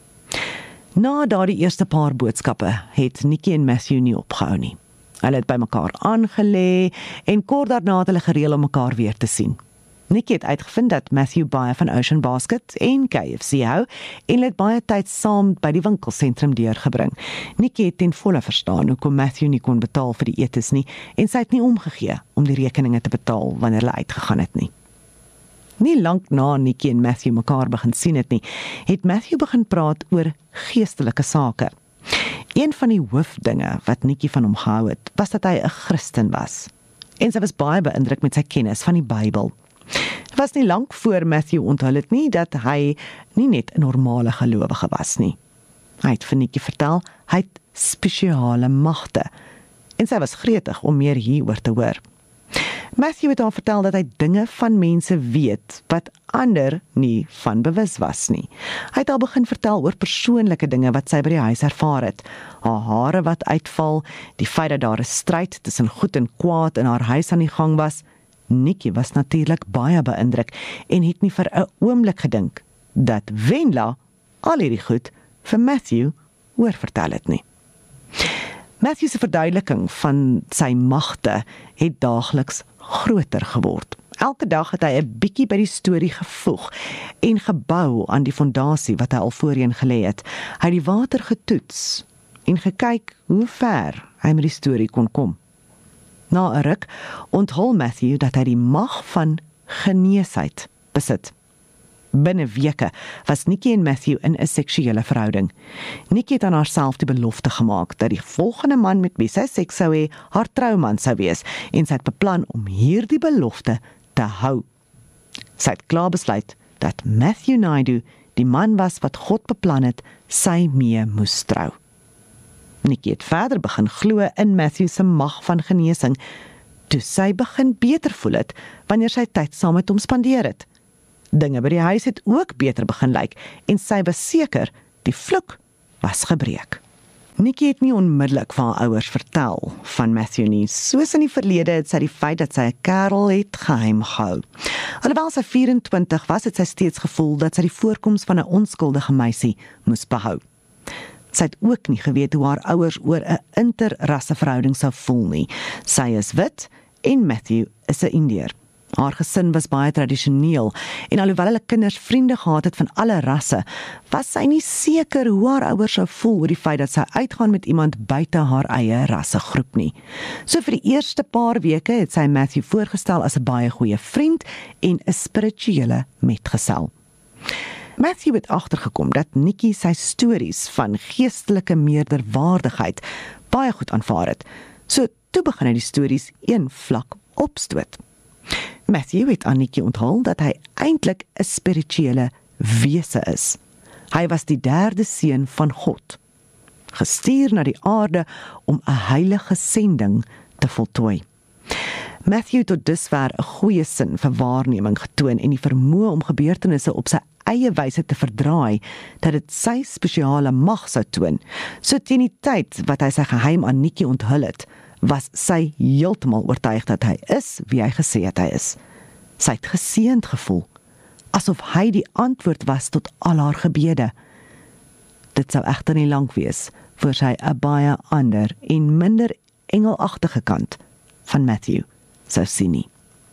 Na daardie eerste paar boodskappe het Nikki en Matthew nie opgehou nie. Hulle het by mekaar aangelê en kort daarna het hulle gereël om mekaar weer te sien. Nikki het uitgevind dat Matthew baie van Ocean Basket en K F C hou en hulle het baie tyd saam by die winkelsentrum deurgebring. Nikki het ten volle verstaan hoekom Matthew nie kon betaal vir die etes nie en sy het nie omgegee om die rekeninge te betaal wanneer hulle uitgegaan het nie. Nie lank na Nikki en Matthew mekaar begin sien het nie, het Matthew begin praat oor geestelike sake. Een van die hoofdinge wat Nikki van hom gehou het, was dat hy 'n Christen was. En sy was baie beïndruk met sy kennis van die Bybel. Het was nie lank voor Matthew onthul het nie dat hy nie net 'n normale gelowige was nie. Hy het vir Nikki vertel, hy het spesiale magte. En sy was gretig om meer hieroor te hoor. Matthew het haar vertel dat hy dinge van mense weet wat ander nie van bewus was nie. Hy het al begin vertel oor persoonlike dinge wat sy by die huis ervaar het. Haar hare wat uitval, die feit dat daar 'n stryd tussen goed en kwaad in haar huis aan die gang was. Nikki was natuurlik baie beïndruk en het nie vir 'n oomblik gedink dat Wendla al hierdie goed vir Matthew oorvertel het nie. Matthew se verduideliking van sy magte het daagliks groter geword. Elke dag het hy 'n bietjie by die storie gevoeg en gebou aan die fondasie wat hy al voorheen gelê het. Hy het die water getoets en gekyk hoe ver hy met die storie kon kom. Na 'n ruk onthul Matthew dat hy die mag van geneesheid besit. Binne weke was Nikki en Matthew in 'n seksuele verhouding. Nikki het aan haarself die belofte gemaak dat die volgende man met wie sy seks sou hê, haar trouman sou wees en sy het beplan om hierdie belofte te hou. Sy het klaar besluit dat Matthew Naidoo die man was wat God beplan het sy mee moes trou. Nikki het verder begin glo in Matthew se mag van genesing, toe sy begin beter voel het wanneer sy tyd saam met hom spandeer het. Dinge by die huis het ook beter begin lyk en sy was seker die vloek was gebreek. Nikki het nie onmiddellik vir haar ouers vertel van Matthew nie. Soos in die verlede het sy die feit dat sy 'n kerel het geheim gehou. Alhoewel sy vyf-en-twintig was, het sy steeds gevoel dat sy die voorkoms van 'n onskuldige meisie moes behou. Sy het ook nie geweet hoe haar ouers oor 'n interrasse verhouding sou voel nie. Sy is wit en Matthew is 'n Indiër. Haar gesin was baie tradisioneel en alhoewel hulle kinders vriende gehad het van alle rasse, was sy nie seker hoe haar ouers sou voel oor die feit dat sy uitgaan met iemand buite haar eie rassegroep nie. So vir die eerste paar weke het sy Matthew voorgestel as 'n baie goeie vriend en 'n spirituele metgesel. Matthew het agtergekom dat Nikki sy stories van geestelike meerderwaardigheid baie goed aanvaar het. So toe begin hy die stories een vlak opstoot. Matthew het aan Nikki onthul dat hy eintlik 'n spirituele wese is. Hy was die derde seun van God, gestuur na die aarde om 'n heilige sending te voltooi. Matthew het tot dusver 'n goeie sin vir waarneming getoon en die vermoë om gebeurtenisse op sy eie wyse te verdraai, dat dit sy spesiale mag sou toon. So teen die tyd wat hy sy geheim aan Nikki onthul het, was sy heeltemal oortuig dat hy is wie hy gesê het hy is. Sy het geseënd gevoel, asof hy die antwoord was tot al haar gebede. Dit sou egter nie lank wees, voor sy 'n baie ander en minder engelagtige kant van Matthew sou sien nie.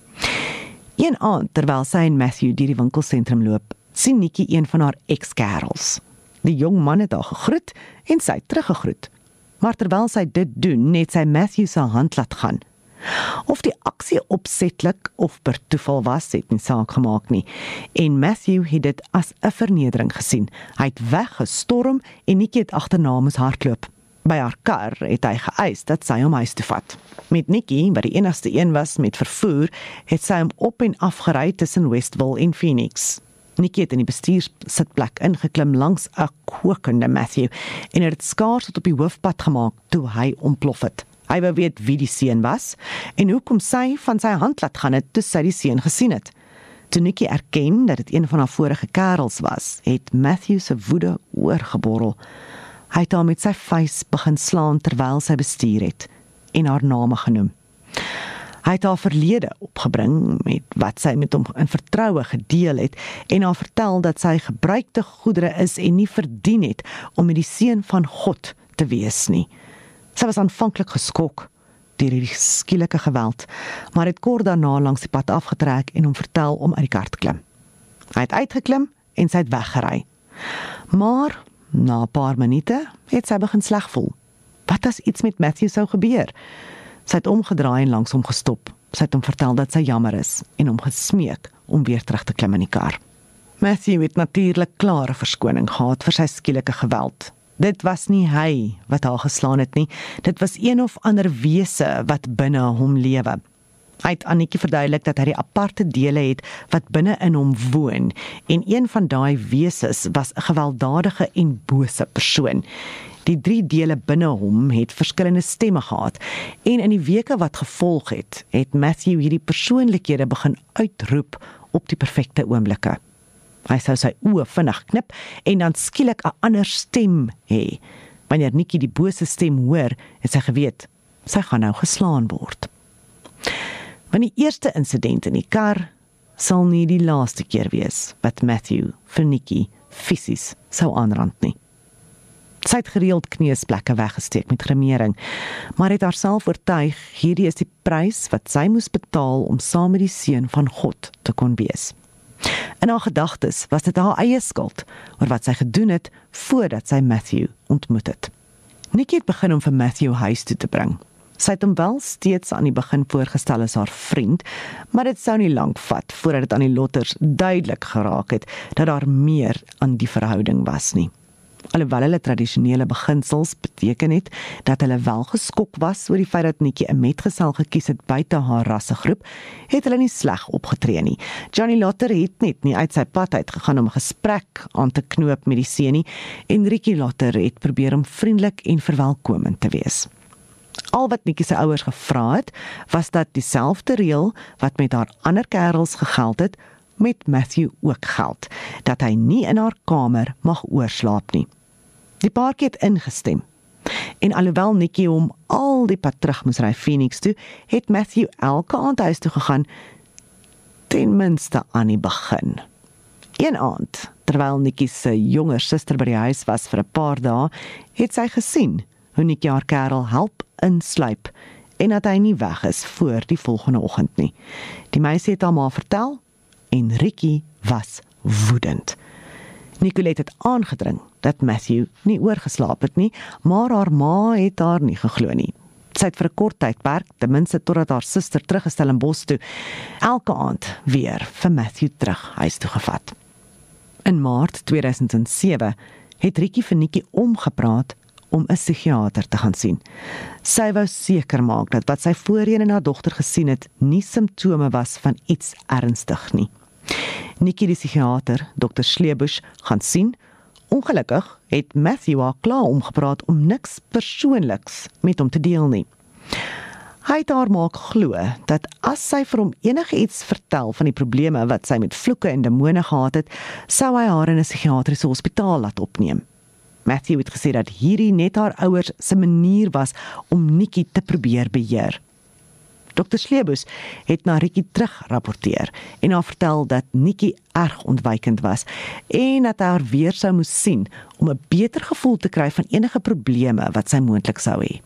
Een aand, terwyl sy en Matthew deur die winkelsentrum loop, sien Nikki een van haar ex-kerels. Die jong man het haar gegroet en sy het teruggegroet. Maar terwyl sy dit doen, het sy Matthew sy hand laat gaan. Of die aksie opsetlik of per toeval was, het nie saak gemaak nie. En Matthew het dit as 'n vernedering gesien. Hy het weggestorm en Nikki het agterna moes hardloop. By haar kar het hy geëis dat sy hom huis toe vat. Met Nikki, wat die enigste een was met vervoer, het sy hom op en af gery tussen Westville en Phoenix. Nikki het in die bestuursitplek ingeklim langs 'n kokende Matthew en het dit skaars tot op die hoofpad gemaak toe hy ontplof het. Hy wou weet wie die seun was en hoekom sy van sy hand laat gaan het toe sy die seun gesien het. Toe Nikki erken dat dit een van haar vorige kerels was, het Matthew se woede oorgeborrel. Hy het haar met sy vuis begin slaan terwyl sy bestuur het en haar name genoem. Hy het haar verlede opgebring met wat sy met hom in vertroue gedeel het en haar vertel dat sy gebruikte goedere is en nie verdien het om met die seun van God te wees nie. Sy was aanvanklik geskok deur die skielike geweld, maar het kort daarna langs die pad afgetrek en hom vertel om uit die kar te klim. Hy het uitgeklim en sy het weggery. Maar na 'n paar minute het sy begin sleg voel. Wat as iets met Matthew sou gebeur? Sy het omgedraai en langs hom gestop. Sy het hom vertel dat sy jammer is en hom gesmeek om weer terug te klim in die kar. Matthew het natuurlik klare verskoning gehad vir sy skielike geweld. Dit was nie hy wat haar geslaan het nie, dit was een of ander wese wat binne hom lewe. Hy het aan Nikki verduidelik dat hy die aparte dele het wat binne in hom woon, en een van daai wesens was 'n gewelddadige en bose persoon. Die drie dele binne hom het verskillende stemme gehad, en in die weke wat gevolg het, het Matthew hierdie persoonlikhede begin uitroep op die perfekte oomblikke. Hy sou sy oë vinnig knip en dan skielik 'n ander stem hê. Wanneer Nikki die bose stem hoor, het sy geweet, sy gaan nou geslaan word. Want die eerste insident in die kar sal nie die laaste keer wees wat Matthew vir Nikki fisies sou aanrand nie. Sy het gereeld kneusplekke weggesteek met gremering, maar het haarself oortuig, hierdie is die prys wat sy moes betaal om saam met die seun van God te kon wees. In haar gedagtes was dit haar eie skuld oor wat sy gedoen het voordat sy Matthew ontmoet het. Nikki het begin om vir Matthew huis toe te bring. Sy het hom wel steeds aan die begin voorgestel as haar vriend, maar dit sou nie lank vat voordat dit aan die Lotters duidelik geraak het dat daar meer aan die verhouding was nie. Alhoewel hulle tradisionele beginsels beteken het dat hulle wel geskok was oor die feit dat Nikki 'n metgesel gekies het buite haar rassegroep, het hulle nie sleg opgetree nie. Johnny Lotter het net nie uit sy pad uitgegaan om 'n gesprek aan te knoop met die seun nie, en Ricky Lotter het probeer om vriendelik en verwelkomend te wees. Al wat Nikki se ouers gevra het, was dat dieselfde reël wat met haar ander kerels gegeld het, met Matthew ook geld, dat hy nie in haar kamer mag oorslaap nie. Die paartjie het ingestem, en alhoewel Nikki hom al die pad terug moes ry Phoenix toe, het Matthew elke aand huis toe gegaan, ten minste aan die begin. Een aand, terwyl Nikki se jonger suster by die huis was vir 'n paar dae, het sy gesien hoe Nikki haar kerel help insluip, en dat hy nie weg is voor die volgende oggend nie. Die meisie het haar ma vertel, en Ricky was woedend. Nicolette het aangedring dat Matthew nie oorgeslaap het nie, maar haar ma het haar nie geglo nie. Sy het vir 'n kort tydperk, ten minste totdat haar suster teruggestel in Bos toe, elke aand weer vir Matthew terug huis toe gevat. In Maart tweeduisend sewe het Ricky vir Nikki omgepraat om 'n psigiater te gaan sien. Sy wou seker maak dat wat sy voorheen in haar dogter gesien het, nie simptome was van iets ernstig nie. Nikki die psigiater, dokter Sleebush, gaan sien. Ongelukkig het Matthew haar klaar omgepraat om niks persoonliks met hom te deel nie. Hy het haar maak glo dat as sy vir hom enige iets vertel van die probleme wat sy met vloeke en demone gehad het, sou hy haar in 'n psigiatriese hospitaal laat opneem. Matthew het gesê dat hierdie net haar ouers se manier was om Nikki te probeer beheer. dokter Sleebus het na Rikki terugrapporteer en haar vertel dat Nikki erg ontwykend was en dat hy haar weer sou moes sien om 'n beter gevoel te kry van enige probleme wat sy moontlik sou hê.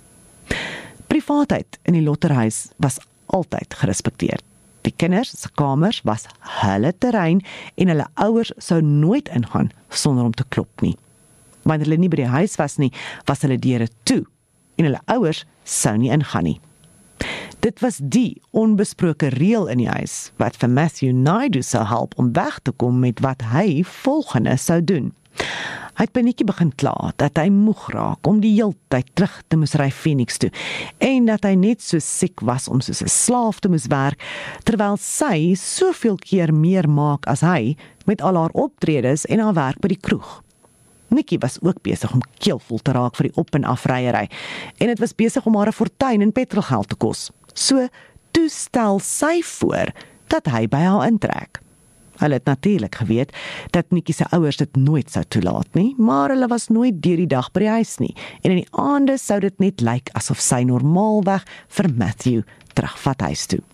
Privaatheid in die lotterhuis was altyd gerespekteer. Die kinders se kamers was hulle terrein en hulle ouers sou nooit ingaan sonder om te klop nie. Wanneer hulle nie by die huis was nie, was hulle deure toe en hulle ouers sou nie ingaan nie. Dit was die onbesproke reël in die huis wat vir Matthew Naidoo sou help om weg te kom met wat hy volgende sou doen. Hy het by Nikki begin kla dat hy moeg raak om die heeltyd terug te moes ry Phoenix toe en dat hy net so siek was om soos 'n slaaf te moes werk, terwyl sy soveel keer meer maak as hy met al haar optredes en haar werk by die kroeg. Nikki was ook besig om keelvol te raak vir die op- en afryery en dit was besig om haar 'n fortuin in petrolgeld te kos. So toe stel sy voor dat hy by haar intrek. Hulle het natuurlik geweet dat Nikki se ouers dit nooit sou toelaat nie, maar hulle was nooit deur die dag by die huis nie en in die aande sou dit net lyk asof sy normaalweg vir Matthew terugvat huis toe.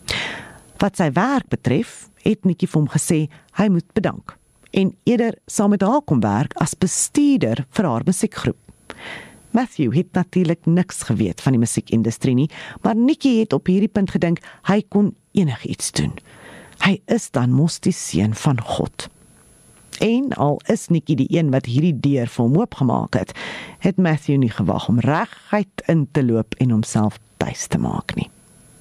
Wat sy werk betref, het Nikki vir hom gesê hy moet bedank en eerder saam met haar kom werk as bestuurder vir haar musiekgroep. Matthew het natuurlik niks geweet van die musiekindustrie nie, maar Nikki het op hierdie punt gedink hy kon enigiets doen. Hy is dan mos die seun van God. En al is Nikki die een wat hierdie deur vir hom oopgemaak het, het Matthew nie gewag om reguit in te loop en homself tuis te maak nie.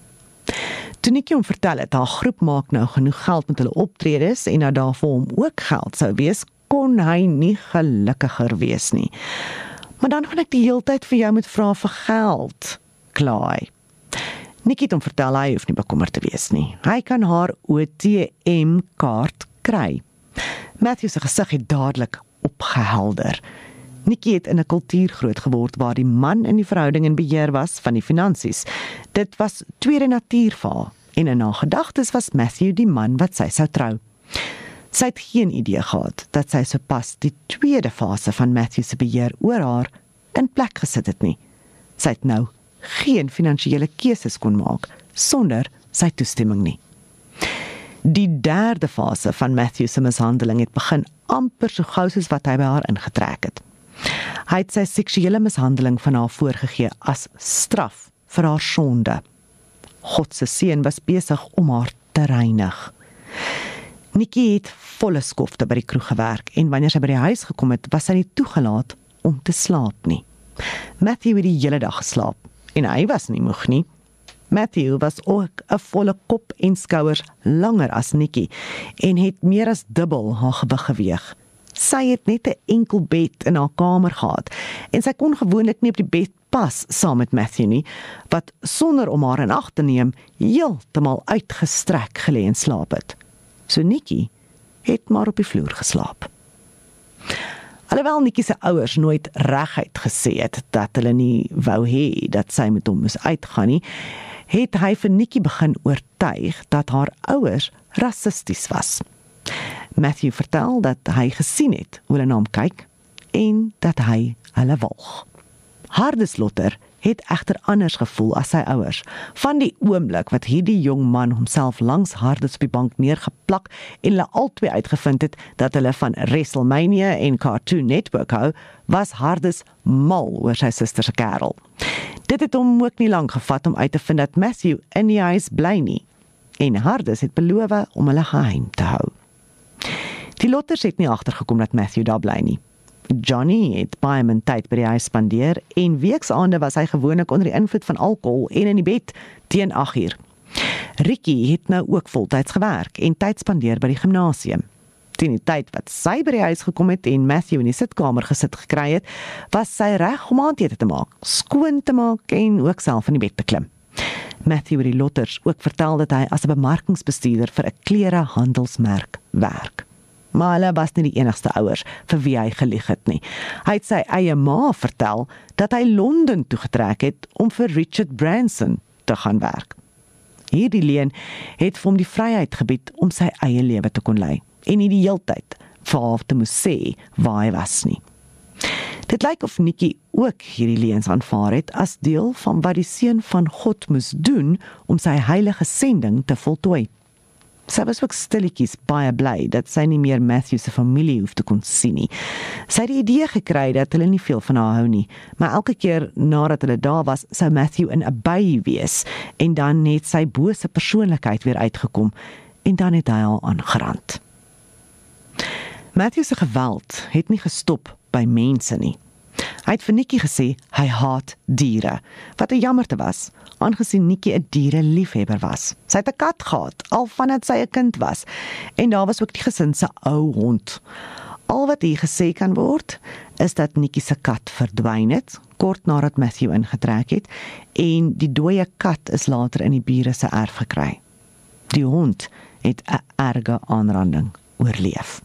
Toe Nikki hom vertel het, haar groep maak nou genoeg geld met hulle optredes en dat daar vir hom ook geld sou wees, kon hy nie gelukkiger wees nie. Maar dan gaan ek die hele tyd vir jou moet vra vir geld, klaai. Nikki het hom vertel hy hoef nie bekommerd te wees nie. Hy kan haar O T M-kaart kry. Matthew se gesig het dadelik opgehelder. Nikki het in 'n kultuur groot geword waar die man in die verhouding in beheer was van die finansies. Dit was tweede natuur vir haar en in haar gedagtes was Matthew die man wat sy sou trou. Sy het geen idee gehad dat sy sopas die tweede fase van Matthew se beheer oor haar in plek gesit het nie. Sy het nou geen finansiële keuses kon maak sonder sy toestemming nie. Die derde fase van Matthew se mishandeling het begin amper so gou soos wat hy by haar ingetrek het. Hy het sy seksuele mishandeling van haar voorgegee as straf vir haar sonde. God se seun was besig om haar te reinig. Nikki het volle skofte by die kroeg gewerk en wanneer sy by die huis gekom het, was sy nie toegelaat om te slaap nie. Matthew het die hele dag geslaap en hy was nie moeg nie. Matthew was ook 'n volle kop en skouers langer as Nikki en het meer as dubbel haar gewig geweeg. Sy het net 'n enkel bed in haar kamer gehad en sy kon gewoonlik nie op die bed pas saam met Matthew nie, wat sonder om haar in ag te neem heeltemal uitgestrek gelê en slaap het. So Nikki het maar op die vloer geslaap. Alhoewel Nikki se ouers nooit reguit gesê het dat hulle nie wou hê dat sy met hom moes uitgaan nie, het hy vir Nikki begin oortuig dat haar ouers rassisties was. Matthew vertel dat hy gesien het hoe hulle na hom kyk en dat hy hulle walg. Hardes Lotter het egter anders gevoel as sy ouers. Van die oomblik wat hierdie jong man homself langs Hardes op die bank neergeplak en hulle albei uitgevind het dat hulle van WrestleMania en Cartoon Network hou, was Hardes mal oor sy suster se kerel. Dit het hom ook nie lank gevat om uit te vind dat Matthew in die huis bly nie. En Hardes het beloof om hulle geheim te hou. Die Lotters het nie agtergekom dat Matthew daar bly nie. Johnny het baie min tyd by die huis spandeer en weeksaande was hy gewoonlik onder die invloed van alkohol en in die bed teen agt uur. Rikki het nou ook voltyds gewerk en tyd spandeer by die gimnasium. Teen die tyd wat sy by die huis gekom het en Matthew in die sitkamer gesit gekry het, was sy reg om aandete te maak, skoon te maak en ook self in die bed te klim. Matthew het die Lotters ook vertel dat hy as 'n bemarkingsbestuurder vir 'n klerehandelsmerk werk. Maar hulle was nie die enigste ouers vir wie hy gelieg het nie. Hy het sy eie ma vertel dat hy Londen toegetrek het om vir Richard Branson te gaan werk. Hierdie leen het vir hom die vryheid gebied om sy eie lewe te kon lei en nie die heeltyd vir haar te moes sê waar hy was nie. Dit lyk of Nikki ook hierdie leens aanvaar het as deel van wat die seun van God moes doen om sy heilige sending te voltooi. Sy was ook stilletjies baie bly dat sy nie meer Matthew se familie hoef te kon sien nie. Sy het die idee gekry dat hulle nie veel van haar hou nie, maar elke keer nadat hulle daar was, sou Matthew in 'n by wees en dan het sy bose persoonlikheid weer uitgekom en dan het hy haar aangerand. Matthew se geweld het nie gestop by mense nie. Hy het vir Nikki gesê hy haat diere, wat 'n jammerte was, aangesien Nikki 'n diereliefhebber was. Sy het 'n kat gehad, al vandat sy 'n kind was, en daar was ook die gesin se ou hond. Al wat hier gesê kan word, is dat Nikki se kat verdwyn het, kort nadat Matthew ingetrek het, en die dooie kat is later in die bure se erf gekry. Die hond het 'n erge aanranding oorleef.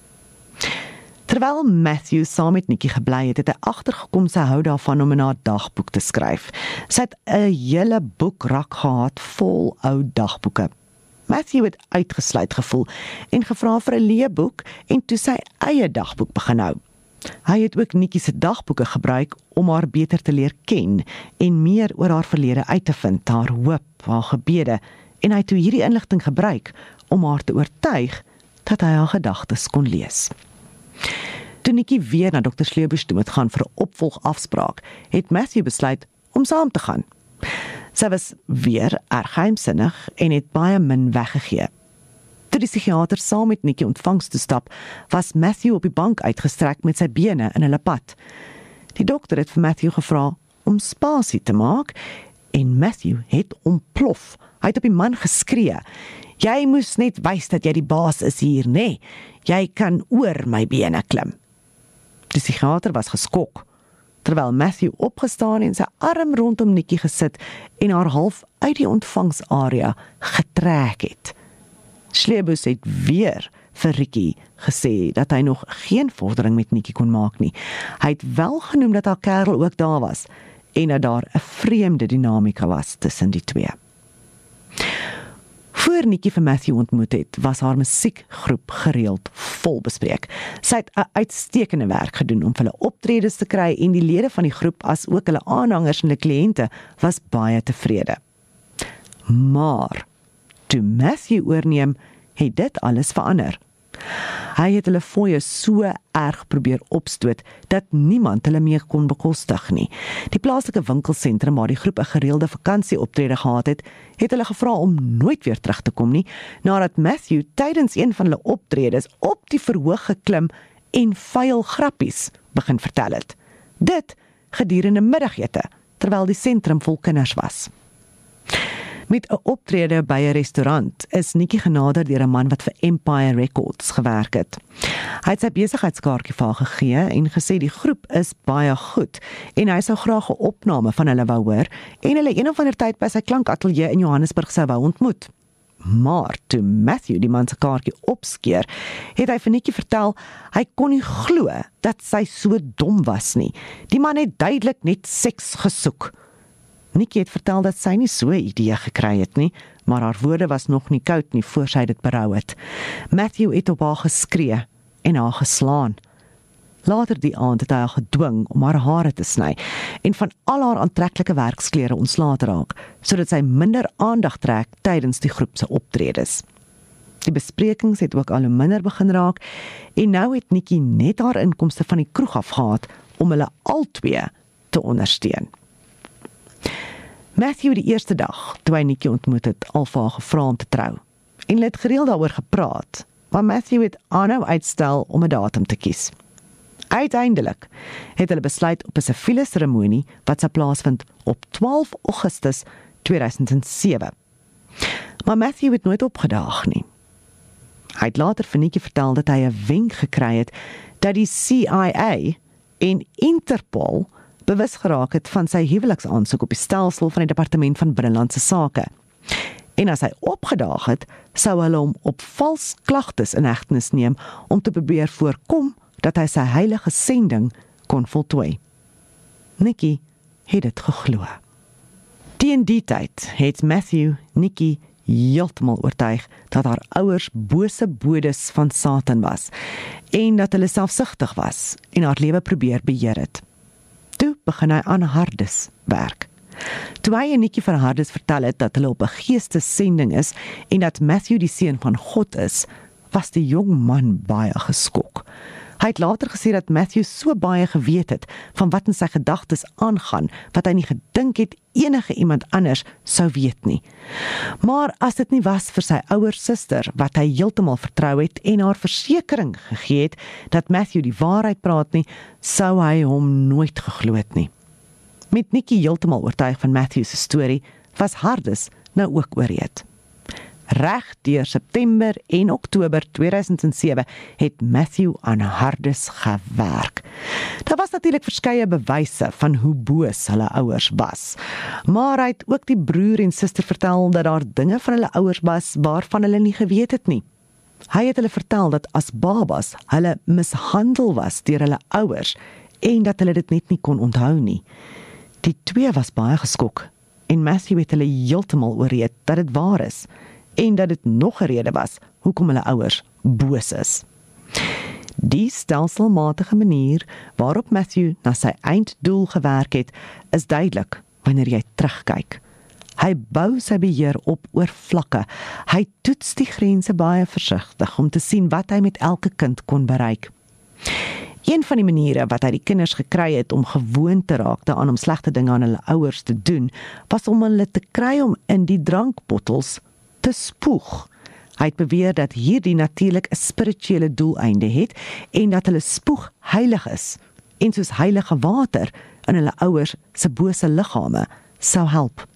Terwyl Matthew saam met Nikki gebly het, het hy agtergekom sy hou daarvan om in haar dagboek te skryf. Sy het 'n hele boekrak gehad vol ou dagboeke. Matthew het uitgesluit gevoel en gevra vir 'n leesboek en toe sy eie dagboek begin hou. Hy het ook Nikki se dagboeke gebruik om haar beter te leer ken en meer oor haar verlede uit te vind, haar hoop, haar gebede, en hy het toe hierdie inligting gebruik om haar te oortuig dat hy haar gedagtes kon lees. Toe Nikki weer na dokter Sleebusch toe moet gaan vir 'n opvolgafspraak, het Matthew besluit om saam te gaan. Sy was weer erg geheimsinnig en het baie min weggegee. Toe die psigiater saam met Nikki ontvangs toe stap, was Matthew op die bank uitgestrek met sy bene in 'n pad. Die dokter het vir Matthew gevra om spasie te maak en Matthew het ontplof. Hy het op die man geskree: "Jy moes net wys dat jy die baas is hier, nê? Nee. Jy kan oor my bene klim." Die psigiater was geskok, terwyl Matthew opgestaan en sy arm rondom Nikki gesit en haar half uit die ontvangsarea getrek het. Sleebusch het weer vir Ricky gesê dat hy nog geen vordering met Nikki kon maak nie. Hy het wel genoem dat haar kerel ook daar was en dat daar 'n vreemde dinamika was tussen die twee. Voor Nikki vir Matthew ontmoet het, was haar musiekgroep gereeld vol bespreek. Sy het 'n uitstekende werk gedoen om hulle optredes te kry en die lede van die groep as ook hulle aanhangers en hulle kliënte was baie tevrede. Maar toe Matthew oorneem, het dit alles verander. Hy het hulle fooie so erg probeer opstoot dat niemand hulle meer kon bekostig nie. Die plaaslike winkelsentrum waar die groep 'n gereelde vakansieoptrede gehad het, het hulle gevra om nooit weer terug te kom nie, nadat Matthew tydens een van hulle optredes op die verhoog geklim en vuil grappies begin vertel het. Dit gedurende middagete, terwyl die sentrum vol kinders was. Met 'n optrede by 'n restaurant is Nikki genader deur 'n man wat vir Empire Records gewerk het. Hy het sy besigheidskaartjie vir haar gegee en gesê die groep is baie goed en hy sou graag 'n opname van hulle wou hoor en hulle een of ander tyd by sy klankatelier in Johannesburg sou wou ontmoet. Maar toe Matthew die man se kaartjie opskeer, het hy vir Nikki vertel hy kon nie glo dat sy so dom was nie. Die man het duidelik net seks gesoek. Nikki het vertel dat sy nie so 'n idee gekry het nie, maar haar woorde was nog nie koud nie voor sy dit berou het. Matthew het op haar geskree en haar geslaan. Later die aand het hy haar gedwing om haar hare te sny en van al haar aantreklike werksklere ontslae te raak, sodat sy minder aandag trek tydens die groep se optredes. Die besprekings het ook al hoe minder begin raak en nou het Nikki net haar inkomste van die kroeg af gehad om hulle albei te ondersteun. Matthew die eerste dag, toe hy Nikki ontmoet het, al vir haar gevra om te trou. En hulle het gereeld daaroor gepraat, maar Matthew het aanhou uitstel om 'n datum te kies. Uiteindelik het hulle besluit op 'n siviele seremonie wat sou plaasvind op twaalf Augustus tweeduisend sewe. Maar Matthew het nooit opgedaag nie. Hy het later vir Nikki vertel dat hy 'n wenk gekry het dat die C I A en Interpol bewus geraak het van sy huweliksaansoek op die stelsel van die Departement van Binnelandse Sake. En as hy opgedaag het, sou hulle hom op vals klagtes in hegtenis neem om te probeer voorkom dat hy sy heilige sending kon voltooi. Nikki het dit geglo. Teen die tyd het Matthew Nikki heeltemal oortuig dat haar ouers bose bodes van Satan was en dat hulle selfsugtig was en haar lewe probeer beheer het. Toe begin hy aan Hardes werk. Toe hy en Nikki vir Hardes vertel het dat hulle op 'n geestessending is en dat Matthew die seun van God is, was die jong man baie geskok. Hy het later gesê dat Matthew so baie geweet het van wat in sy gedagtes aangaan, wat hy nie gedink het enige iemand anders sou weet nie. Maar as dit nie was vir sy ouer suster, wat hy heeltemal vertrou het en haar versekering gegee het dat Matthew die waarheid praat nie, sou hy hom nooit geglo het nie. Met Nikki heeltemal oortuig van Matthew se storie, was Hardes nou ook oorreed. Reg deur September en Oktober tweeduisend sewe het Matthew aan Hardes gewerk. Daar was natuurlik verskeie bewyse van hoe boos hulle ouers was. Maar hy het ook die broer en suster vertel dat daar dinge van hulle ouers was waarvan hulle nie geweet het nie. Hy het hulle vertel dat as babas hulle mishandel was deur hulle ouers en dat hulle dit net nie kon onthou nie. Die twee was baie geskok en Matthew het hulle heeltemal oorreed dat dit waar is en dat dit nog 'n rede was hoekom hulle ouers boos is. Die stelselmatige manier waarop Matthew na sy einddoel gewerk het, is duidelik wanneer jy terugkyk. Hy bou sy beheer op oor vlakke. Hy toets die grense baie versigtig om te sien wat hy met elke kind kon bereik. Een van die maniere wat hy die kinders gekry het om gewoon te raak daaraan om slegte dinge aan hulle ouers te doen, was om hulle te kry om in die drankbottels te spoeg. Hy het beweer dat hierdie natuurlik 'n spirituele doeleinde het en dat hulle spoeg heilig is en soos heilige water in hulle ouers se bose liggame sou help.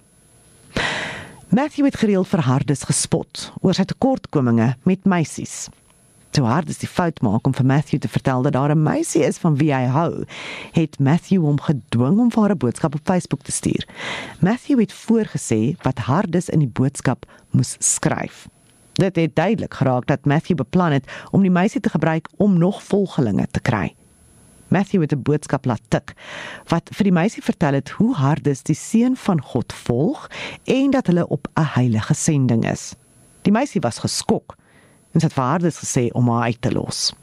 Matthew het gereeld vir Hardes gespot oor sy tekortkominge met meisies. Toe Hardes die fout maak om vir Matthew te vertel dat daar 'n meisie is van wie hy hou, het Matthew hom gedwing om vir haar 'n boodskap op Facebook te stuur. Matthew het voorgesê wat Hardes in die boodskap moes skryf. Dit het duidelik geraak dat Matthew beplan het om die meisie te gebruik om nog volgelinge te kry. Matthew het 'n boodskap laat tik, wat vir die meisie vertel het hoe Hardes die seun van God volg en dat hulle op 'n heilige sending is. Die meisie was geskok en sy het vir Hardes gesê om haar uit te los.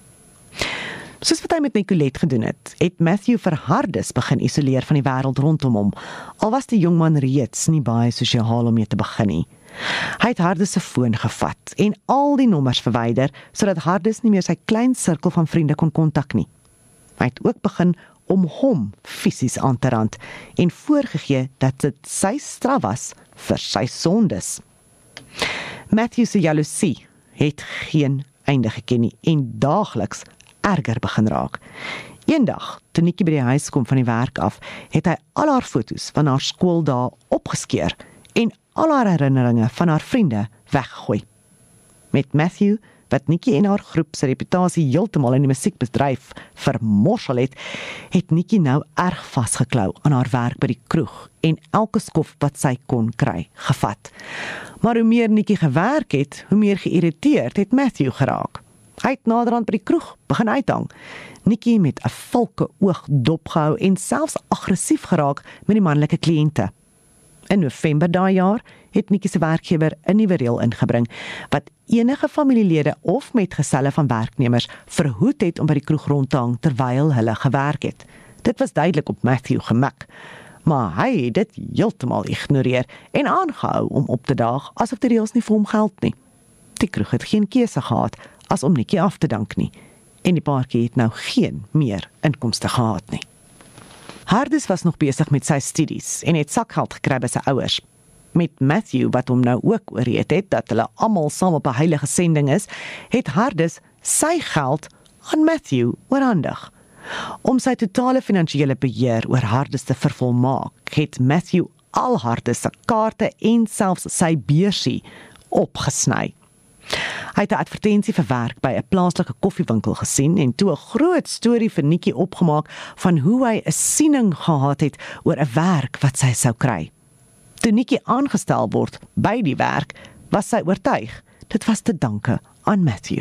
Soos wat hy met Nicolette gedoen het, het Matthew vir Hardes begin isoleer van die wêreld rondom hom, al was die jongman reeds nie baie sosiaal om mee te begin nie. Hy het Hardes se foon gevat en al die nommers verwyder, sodat Hardes nie meer sy klein sirkel van vriende kon kontak nie. Hy het ook begin om hom fisies aan te rand en voorgegee dat dit sy straf was vir sy sondes. Matthew se jaloesie het geen einde geken nie en daagliks erger begin raak. Eendag, toe Nikki by die huis kom van die werk af, het hy al haar foto's van haar skooldae opgeskeer en al haar herinneringe van haar vriende weggegooi. Met Matthew, wat Nikki en haar groep se reputasie heeltemal in die musiekbedryf vermorsel het, het Nikki nou erg vasgeklou aan haar werk by die kroeg en elke skof wat sy kon kry, gevat. Maar hoe meer Nikki gewerk het, hoe meer geïrriteerd het Matthew geraak. Hy het naderhand by die kroeg begin uithang. Nikki met 'n valke oog dopgehou en selfs aggressief geraak met die manlike kliënte. In November daai jaar het Nikki se werkgewer 'n nuwe reël ingebring wat enige familielede of metgeselle van werknemers verhoed het om by die kroeg rond te hang terwyl hulle gewerk het. Dit was duidelik op Matthew gemik, maar hy het dit heeltemal ignoreer en aangehou om op te daag asof die reëls nie vir hom geld nie. Die kroeg het geen keuse gehad as om Nikki af te dank nie en die paartjie het nou geen meer inkomste gehad nie. Hardes was nog besig met sy studies en het sakgeld gekry by sy ouers. Met Matthew, wat hom nou ook oorreed het dat hulle almal saam op 'n heilige sending is, het Hardes sy geld aan Matthew oorhandig. Om sy totale finansiële beheer oor Hardes te vervolmaak, het Matthew al Hardes se kaarte en selfs sy beursie opgesny. Hy het 'n advertensie vir werk by 'n plaaslike koffiewinkel gesien en toe 'n groot storie vir Nikki opgemaak van hoe hy 'n siening gehad het oor 'n werk wat sy sou kry. Toe Nikki aangestel word by die werk, was sy oortuig, dit was te danke aan Matthew.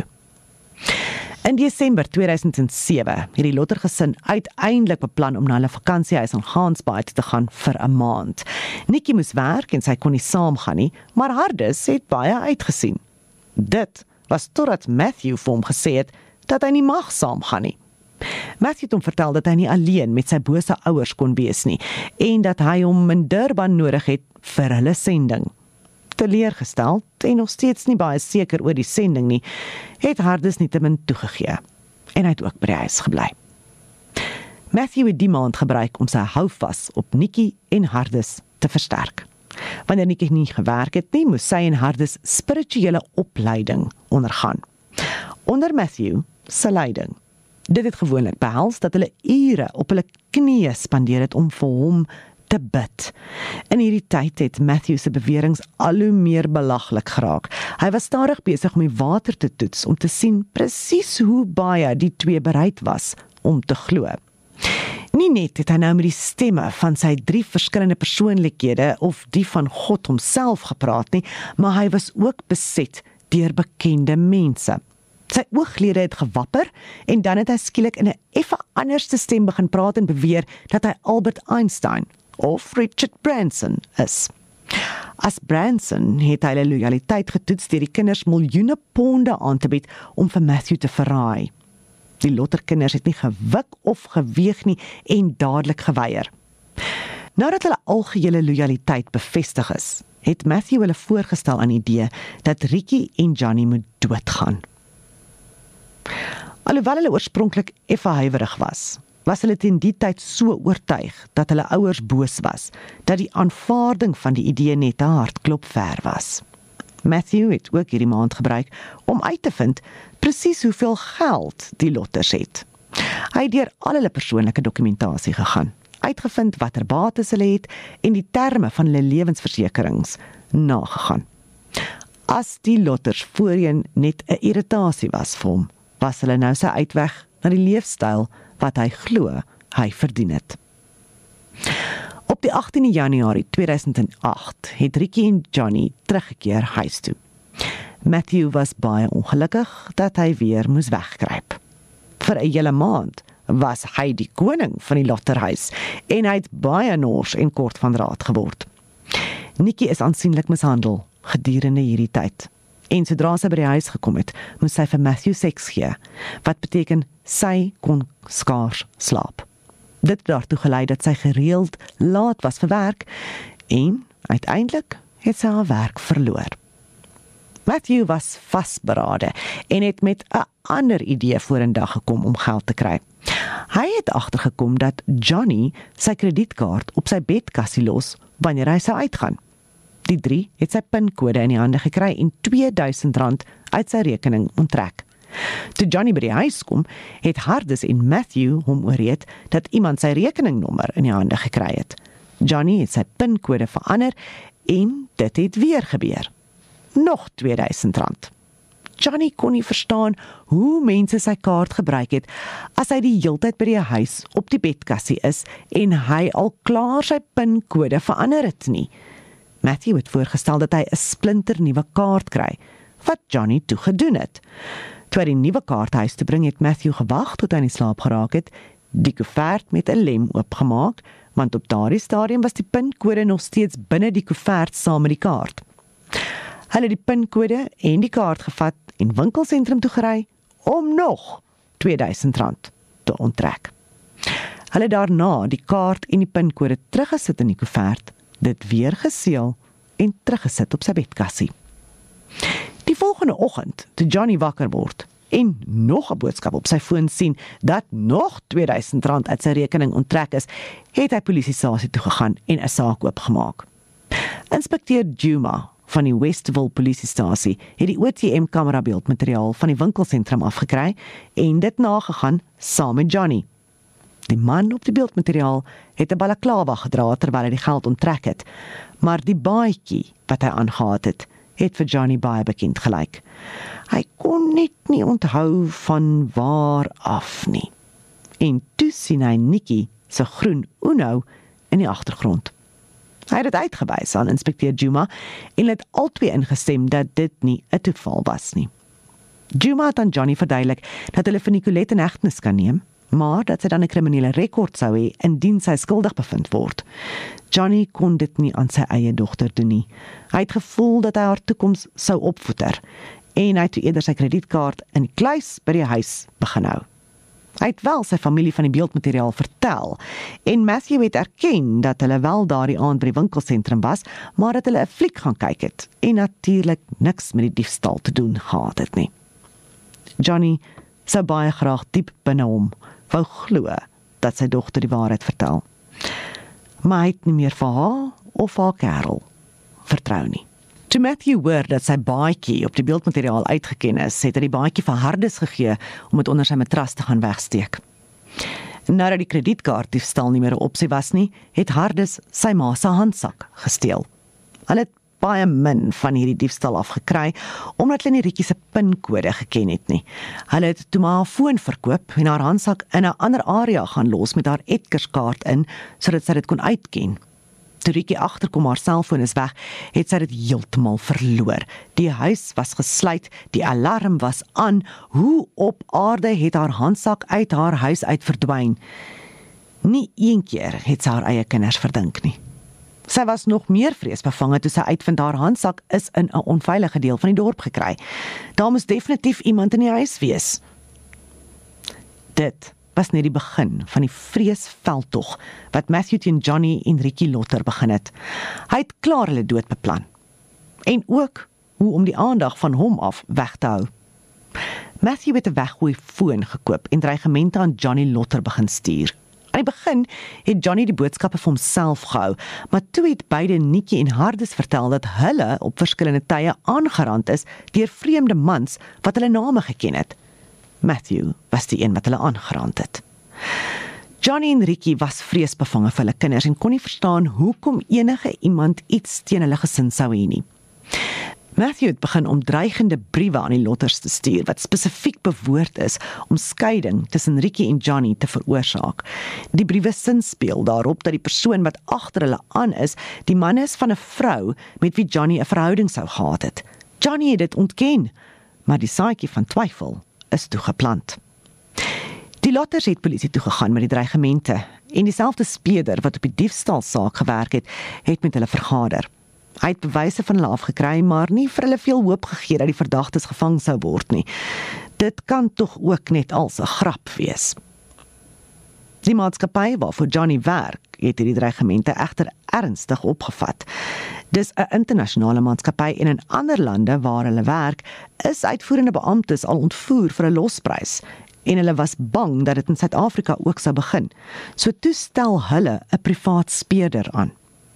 In Desember tweeduisend sewe het die Lotter gesin uiteindelik beplan om na hulle vakansiehuis in Gansbaai te gaan vir 'n maand. Nikki moes werk en sy kon nie saamgaan nie, maar Hardus het baie uitgesien. Dit was totdat Matthew vir hom gesê het dat hy nie mag saamgaan nie. Matthew het hom vertel dat hy nie alleen met sy bose ouers kon wees nie en dat hy hom in Durban nodig het vir hulle sending. Teleurgesteld en nog steeds nie baie seker oor die sending nie, het Hardus nietemin toegegee en hy het ook by die huis gebly. Matthew het die maand gebruik om sy houvas op Nikki en Hardus te versterk. Wanneer Nikki nie gewerk het nie, moes sy en Hardus spirituele opleiding ondergaan. Onder Matthew se leiding. Dit het gewoonlik behels dat hulle ure op hulle knieë spandeer het om vir hom te bid. In hierdie tyd het Matthew se beweringe al hoe meer belaglik geraak. Hy was stadig besig om die water te toets om te sien presies hoe baie die twee bereid was om te glo. Nie net het hy nou met die stemme van sy drie verskillende persoonlikhede of die van God homself gepraat nie, maar hy was ook beset deur bekende mense. Sy ooglede het gewapper en dan het hy skielik in 'n effe anderste stem begin praat en beweer dat hy Albert Einstein of Richard Branson is. As Branson het hy hulle lojaliteit getoets deur die kinders miljoene ponde aan te bied om vir Matthew te verraai. Die Lotterkinders het nie gewik of geweeg nie en dadelik geweier. Nadat hulle algehele lojaliteit bevestig is, het Matthew hulle voorgestel aan die idee dat Ricky en Johnny moet doodgaan. Alhoewel hulle oorspronklik effe huiwerig was, was hulle teen die tyd so oortuig dat hulle ouers boos was, dat die aanvaarding van die idee net 'n hartklop ver was. Matthew het ook hierdie maand gebruik om uit te vind presies hoeveel geld die Lotters het. Hy het deur al hulle persoonlike dokumentasie gegaan, uitgevind watter bates hulle het en die terme van hulle lewensversekerings nagegaan. As die Lotters voorheen net 'n irritasie was vir hom, was hulle nou sy uitweg na die leefstyl wat hy glo hy verdien het. Op die agtiende Januarie tweeduisend agt het Ricky en Johnny teruggekeer huis toe. Matthew was baie ongelukkig dat hy weer moes wegkruip. Vir 'n hele maand was hy die koning van die Lotterhuis en hy het baie nors en kort van raad geword. Nikki is aansienlik mishandel gedurende hierdie tyd. En sodra sy by die huis gekom het, moes sy vir Matthew seks gee, wat beteken sy kon skaars slaap. Dit het daartoe gelei dat sy gereeld laat was vir werk en uiteindelik het sy haar werk verloor. Matthew was vasberade en het met 'n ander idee vorendag gekom om geld te kry. Hy het agtergekom dat Johnny sy kredietkaart op sy bedkassie los wanneer hy sou uitgaan. Die drie het sy pinkode in die hande gekry en tweeduisend rand uit sy rekening onttrek. Toe Johnny by die huis kom, het Hardus en Matthew hom ooreed dat iemand sy rekeningnommer in die hande gekry het. Johnny het sy pinkode verander en dit het weer gebeur. Nog tweeduisend rand. Johnny kon nie verstaan hoe mense sy kaart gebruik het as hy die heeltyd by die huis op die bedkassie is en hy al klaar sy pinkode verander het nie. Matthew het voorgestel dat hy 'n splinternuwe kaart kry, wat Johnny toe gedoen het. Toe hy die nuwe kaart huis te bring, het Matthew gewag tot hy in slaap geraak het, die koevert met 'n lem oopgemaak, want op daardie stadium was die pinkode nog steeds binne die koevert saam met die kaart. Hulle het die pinkode en die kaart gevat en winkelsentrum toe gery om nog tweeduisend rand te onttrek. Hulle het daarna die kaart en die pinkode teruggesit in die koevert, dit weer geseël en teruggesit op sy bedkassie. Die volgende oggend, toe Johnny wakker word en nog 'n boodskap op sy foon sien dat nog tweeduisend rand uit sy rekening onttrek is, het hy polisiestasie toe gegaan en 'n saak oopgemaak. Inspekteur Juma van die Westville polisiestasie het die O T M-kamera beeldmateriaal van die winkelsentrum afgekry en dit nagegaan saam met Johnny. Die man op die beeldmateriaal het 'n balaklava gedra terwyl hy die geld onttrek het, maar die baadjie wat hy aangehad het, het vir Johnny baie bekend gelyk. Hy kon net nie onthou van waar af nie. En toe sien hy Nikki se groen Uno in die agtergrond. Hy het dit uitgewys aan inspekteur Juma en het albei ingestem dat dit nie 'n toeval was nie. Juma het aan Johnny verduidelik dat hulle vir Nicolette in hegtenis kan neem, maar dat sy dan 'n kriminele rekord sou hê indien sy skuldig bevind word. Johnny kon dit nie aan sy eie dogter doen nie. Hy het gevoel dat hy haar toekoms sou opvoeder en hy het toe eerder sy kredietkaart in die kluis by die huis begin hou. Hy het wel sy familie van die beeldmateriaal vertel en Matthew het erken dat hulle wel daardie aand by die winkelsentrum was, maar dat hulle 'n fliek gaan kyk het en natuurlik niks met die diefstal te doen gehad het nie. Johnny sou baie graag diep binne hom wou glo dat sy dogter die waarheid vertel. Maar hy het nie meer vir haar of haar kerel vertrou nie. Toe Matthew hoor dat sy baadjie op die beeldmateriaal uitgeken is, het hy die baadjie vir Hardes gegee om dit onder sy matras te gaan wegsteek. Nadat die kredietkaartdiefstal nie meer 'n opsie was nie, het Hardes sy ma se handsak gesteel. Hulle het baie min van hierdie diefstal afgekry, omdat hulle nie Rietjie se pinkode geken het nie. Hulle het toe maar haar foon verkoop en haar handsak in 'n ander area gaan los met haar Edgarskaart in, sodat sy dit kon uitken. Toe Rietjie agterkom haar selfoon is weg, het sy dit heeltemal verloor. Die huis was gesluit, die alarm was aan. Hoe op aarde het haar handsak uit haar huis uit verdwyn? Nie een keer het sy haar eie kinders verdink nie. Sy was nog meer vreesbevange toe sy uitvind haar handsak is in 'n onveilige deel van die dorp gekry. Daar moes definitief iemand in die huis wees. Dit was net die begin van die vreesveldtog wat Matthew teen Johnny en Rietjie Lotter begin het. Hy het klaar hulle dood beplan. En ook hoe om die aandag van hom af weg te hou. Matthew het 'n weggooi foon gekoop en dreigemente aan Johnny Lotter begin stuur. Aan die begin het Johnny die boodskappe vir homself gehou, maar toe het beide Nikki en Hardes vertel dat hulle op verskillende tye aangerand is deur vreemde mans wat hulle name geken het. Matthew was die een wat hulle aangerand het. Johnny en Rietjie was vreesbevange vir hulle kinders en kon nie verstaan hoekom enige iemand iets teen hulle gesin sou hê nie. Matthew het begin om dreigende briewe aan die Lotters te stuur wat spesifiek bewoord is om skeiding tussen Rietjie en Johnny te veroorsaak. Die briewe sinspeel daarop dat die persoon wat agter hulle aan is, die man is van 'n vrou met wie Johnny 'n verhouding sou gehad het. Johnny het dit ontken, maar die saadjie van twyfel is toegeplant. Die Lotters het polisie toegegaan met die dreigemente en dieselfde speurder wat op die diefstalsaak gewerk het, het met hulle vergader. Hy het bewyse van hulle afgekry, maar nie vir hulle veel hoop gegee dat die verdagtes gevang sou word nie. Dit kan tog ook net als 'n grap wees. Die maatskappy waarvoor Johnny werk, het hierdie dreigemente egter ernstig opgevat. Dis 'n internasionale maatskappy en in ander lande waar hulle werk, is uitvoerende beamptes al ontvoer vir 'n losprys en hulle was bang dat dit in Suid-Afrika ook sou begin. So toe stel hulle 'n privaat speurder aan.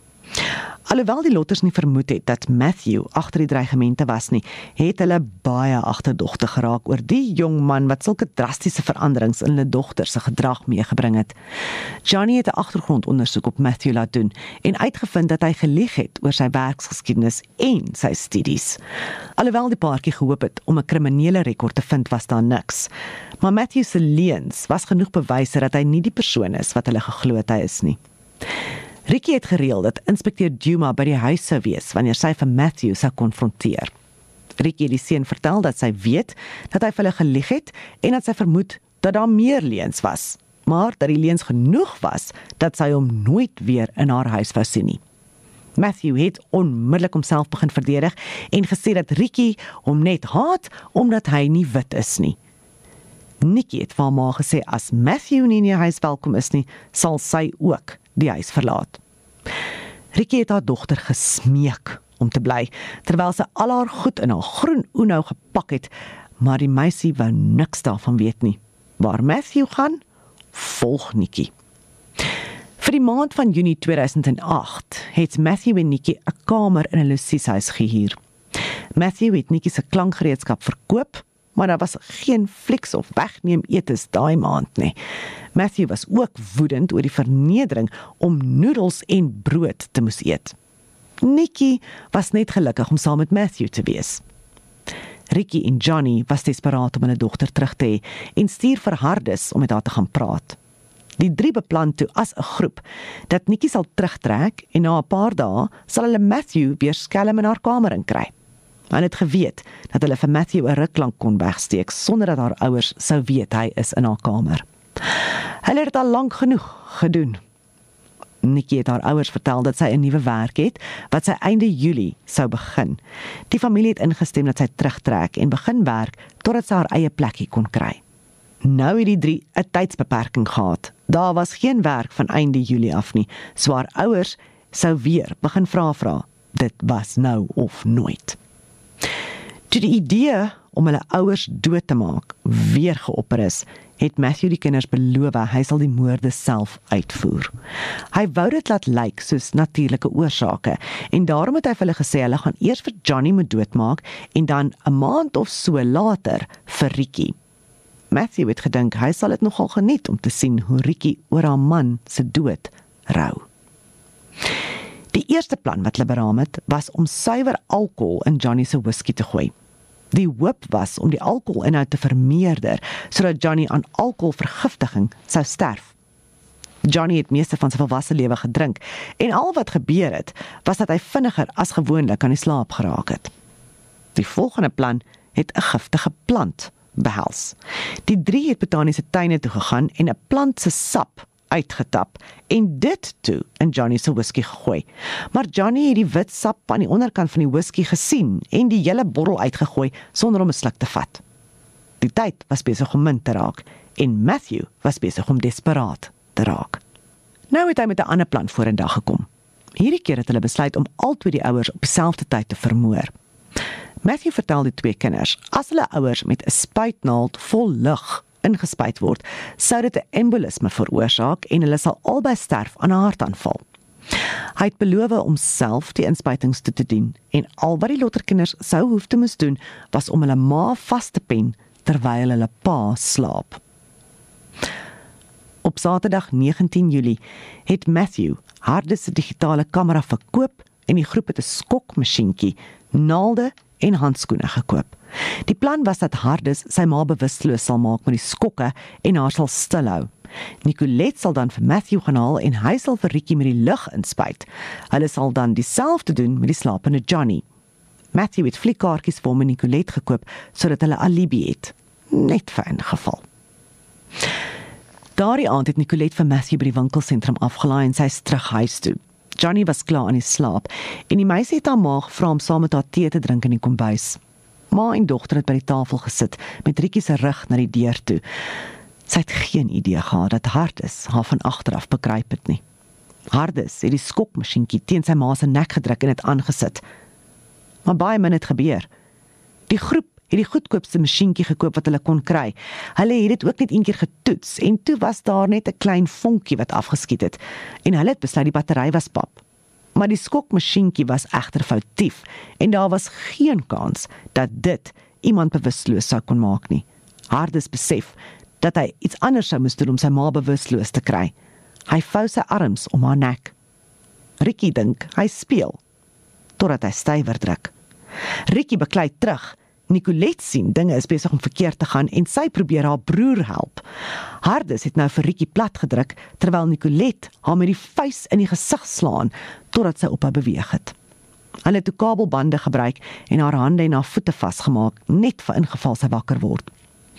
Alhoewel die Lotters nie vermoed het dat Matthew agter die dreigemente was nie, het hulle baie agterdogtig geraak oor die jong man wat sulke drastiese veranderings in hulle dogter se gedrag meegebring het. Johnny het 'n agtergrondondersoek op Matthew laat doen en uitgevind dat hy gelieg het oor sy werksgeskiedenis en sy studies. Alhoewel die paartjie gehoop het om 'n kriminele rekord te vind, was daar niks. Maar Matthew se leuns was genoeg bewyse dat hy nie die persoon is wat hulle geglo het hy is nie. Rietjie het gereël dat inspekteur Juma by die huis sou wees wanneer sy vir Matthew sou konfronteer. Rietjie het die seun vertel dat sy weet dat hy vir hulle gelieg het en dat sy vermoed dat daar meer leuns was, maar dat die leuns genoeg was dat sy hom nooit weer in haar huis wou sien nie. Matthew het onmiddellik homself begin verdedig en gesê dat Rietjie hom net haat omdat hy nie wit is nie. Nikki het vir haar ma gesê as Matthew nie in die huis welkom is nie, sal sy ook die huis verlaat. Rietjie het haar dogter gesmeek om te bly, terwyl sy al haar goed in haar groen Uno gepak het, maar die meisie wou niks daarvan weet nie. Waar Matthew gaan, volg Nikki. Vir die maand van Junie tweeduisend agt het Matthew en Nikki 'n kamer in 'n losieshuis gehuur. Matthew het Nikki se klankgereedskap verkoop, maar daar was geen flieks of wegneem etes daai maand nie. Matthew was ook woedend oor die vernedering om noedels en brood te moes eet. Nikki was net gelukkig om saam met Matthew te wees. Rietjie en Johnny was desperaat om hulle dogter terug te hê en stuur vir Hardes om met haar te gaan praat. Die drie beplan toe as 'n groep dat Nikki sal terugtrek en na 'n paar dae sal hulle Matthew weer skelm in haar kamer inkry. Hulle het geweet dat hulle vir Matthew 'n ruk lank kon wegsteek sonder dat haar ouers sou weet hy is in haar kamer. Hulle het dit al lank genoeg gedoen. Nikki het haar ouers vertel dat sy 'n nuwe werk het wat sy einde Julie sou begin. Die familie het ingestem dat sy terugtrek en begin werk totdat sy haar eie plekkie kon kry. Nou het die drie 'n tydsbeperking gehad. Daar was geen werk van einde Julie af nie, so haar ouers sou weer begin vra vra. Dit was nou of nooit. Toe die idee om hulle ouers dood te maak weer geopper is, het Matthew die kinders beloof hy sal die moorde self uitvoer. Hy wou dit laat lyk soos natuurlike oorsake en daarom het hy vir hulle gesê hulle gaan eers vir Johnny moet doodmaak en dan 'n maand of so later vir Ricky. Matthew het gedink hy sal dit nogal geniet om te sien hoe Ricky oor haar man se dood rou. Die eerste plan wat hulle beraam het, was om suiwer alkohol in Johnny se whisky te gooi. Die hoop was om die alkoholinhoud te vermeerder, sodat Johnny aan alkoholvergiftiging sou sterf. Johnny het meeste van sy volwasse lewe gedrink, en al wat gebeur het, was dat hy vinniger as gewoonlik aan die slaap geraak het. Die volgende plan het 'n giftige plant behels. Die drie het botaniese tuine toe gegaan en 'n plant se sap uitgetap en dit toe in Johnny se whisky gegooi. Maar Johnny het die wit sap aan die onderkant van die whisky gesien en die hele bottel uitgegooi sonder om 'n sluk te vat. Die tyd was besig om min te raak en Matthew was besig om desperaat te raak. Nou het hy met 'n ander plan vorendag gekom. Hierdie keer het hulle besluit om albei die ouers op dieselfde tyd te vermoor. Matthew vertel die twee kinders, as hulle ouers met 'n spuitnaald vol lug ingespuit word, sou dit 'n embolisme veroorsaak en hulle sal albei sterf aan 'n hartaanval. Hy het beloof om self die inspuitings toe te doen en al wat die lotterkinders sou hoef te moes doen, was om hulle ma vas te pen terwyl hulle pa slaap. Op Saterdag negentien Julie het Matthew Hardes se digitale kamera verkoop en die groep het 'n skokmasjienkie, naalde en handskoene gekoop. Die plan was dat Hardes sy ma bewusteloos sal maak met die skokke en haar sal stilhou. Nicolette sal dan vir Matthew gaan haal en hy sal vir Ricky met die lug inspuit. Hulle sal dan dieselfde doen met die slapende Johnny. Matthew het vliegkaartjies vir hom en Nicolette gekoop sodat hulle alibi het, net vir 'n geval. Daardie aand het Nicolette vir Matthew by die winkelsentrum afgelaai en sy is terug huis toe. Johnny was klaar aan die slaap en die meisie het haar ma gevra om saam met haar tee te drink in die kombuis. Ma en dogter het by die tafel gesit met Ricky se rug na die deur toe. Sy het geen idee gehad dat Hardes haar van agteraf bekruip het nie. Hardes het die skokmasjienkie teen sy ma se nek gedruk en het aangesit. Maar baie min het gebeur. Die groep het die goedkoopste masjienkie gekoop wat hulle kon kry. Hulle het dit ook net een keer getoets en toe was daar net 'n klein vonkie wat afgeskiet het en hulle het besluit die battery was pap. Maar die skokmasjienkie was egter foutief en daar was geen kans dat dit iemand bewusteloos sou kon maak nie. Hardes besef dat hy iets anders sou moes doen om sy ma bewusteloos te kry. Hy vou sy arms om haar nek. Ricky dink hy speel, totdat hy stywer druk. Ricky beklei terug. Nicolette sien dinge is besig om verkeerd te gaan en sy probeer haar broer help. Hardes het nou vir Ricky plat gedruk, terwyl Nicolette haar met die vuis in die gesig slaan, totdat sy op haar beweeg het. Hulle het toe kabelbande gebruik en haar hande en haar voete vasgemaak, net vir ingeval sy wakker word.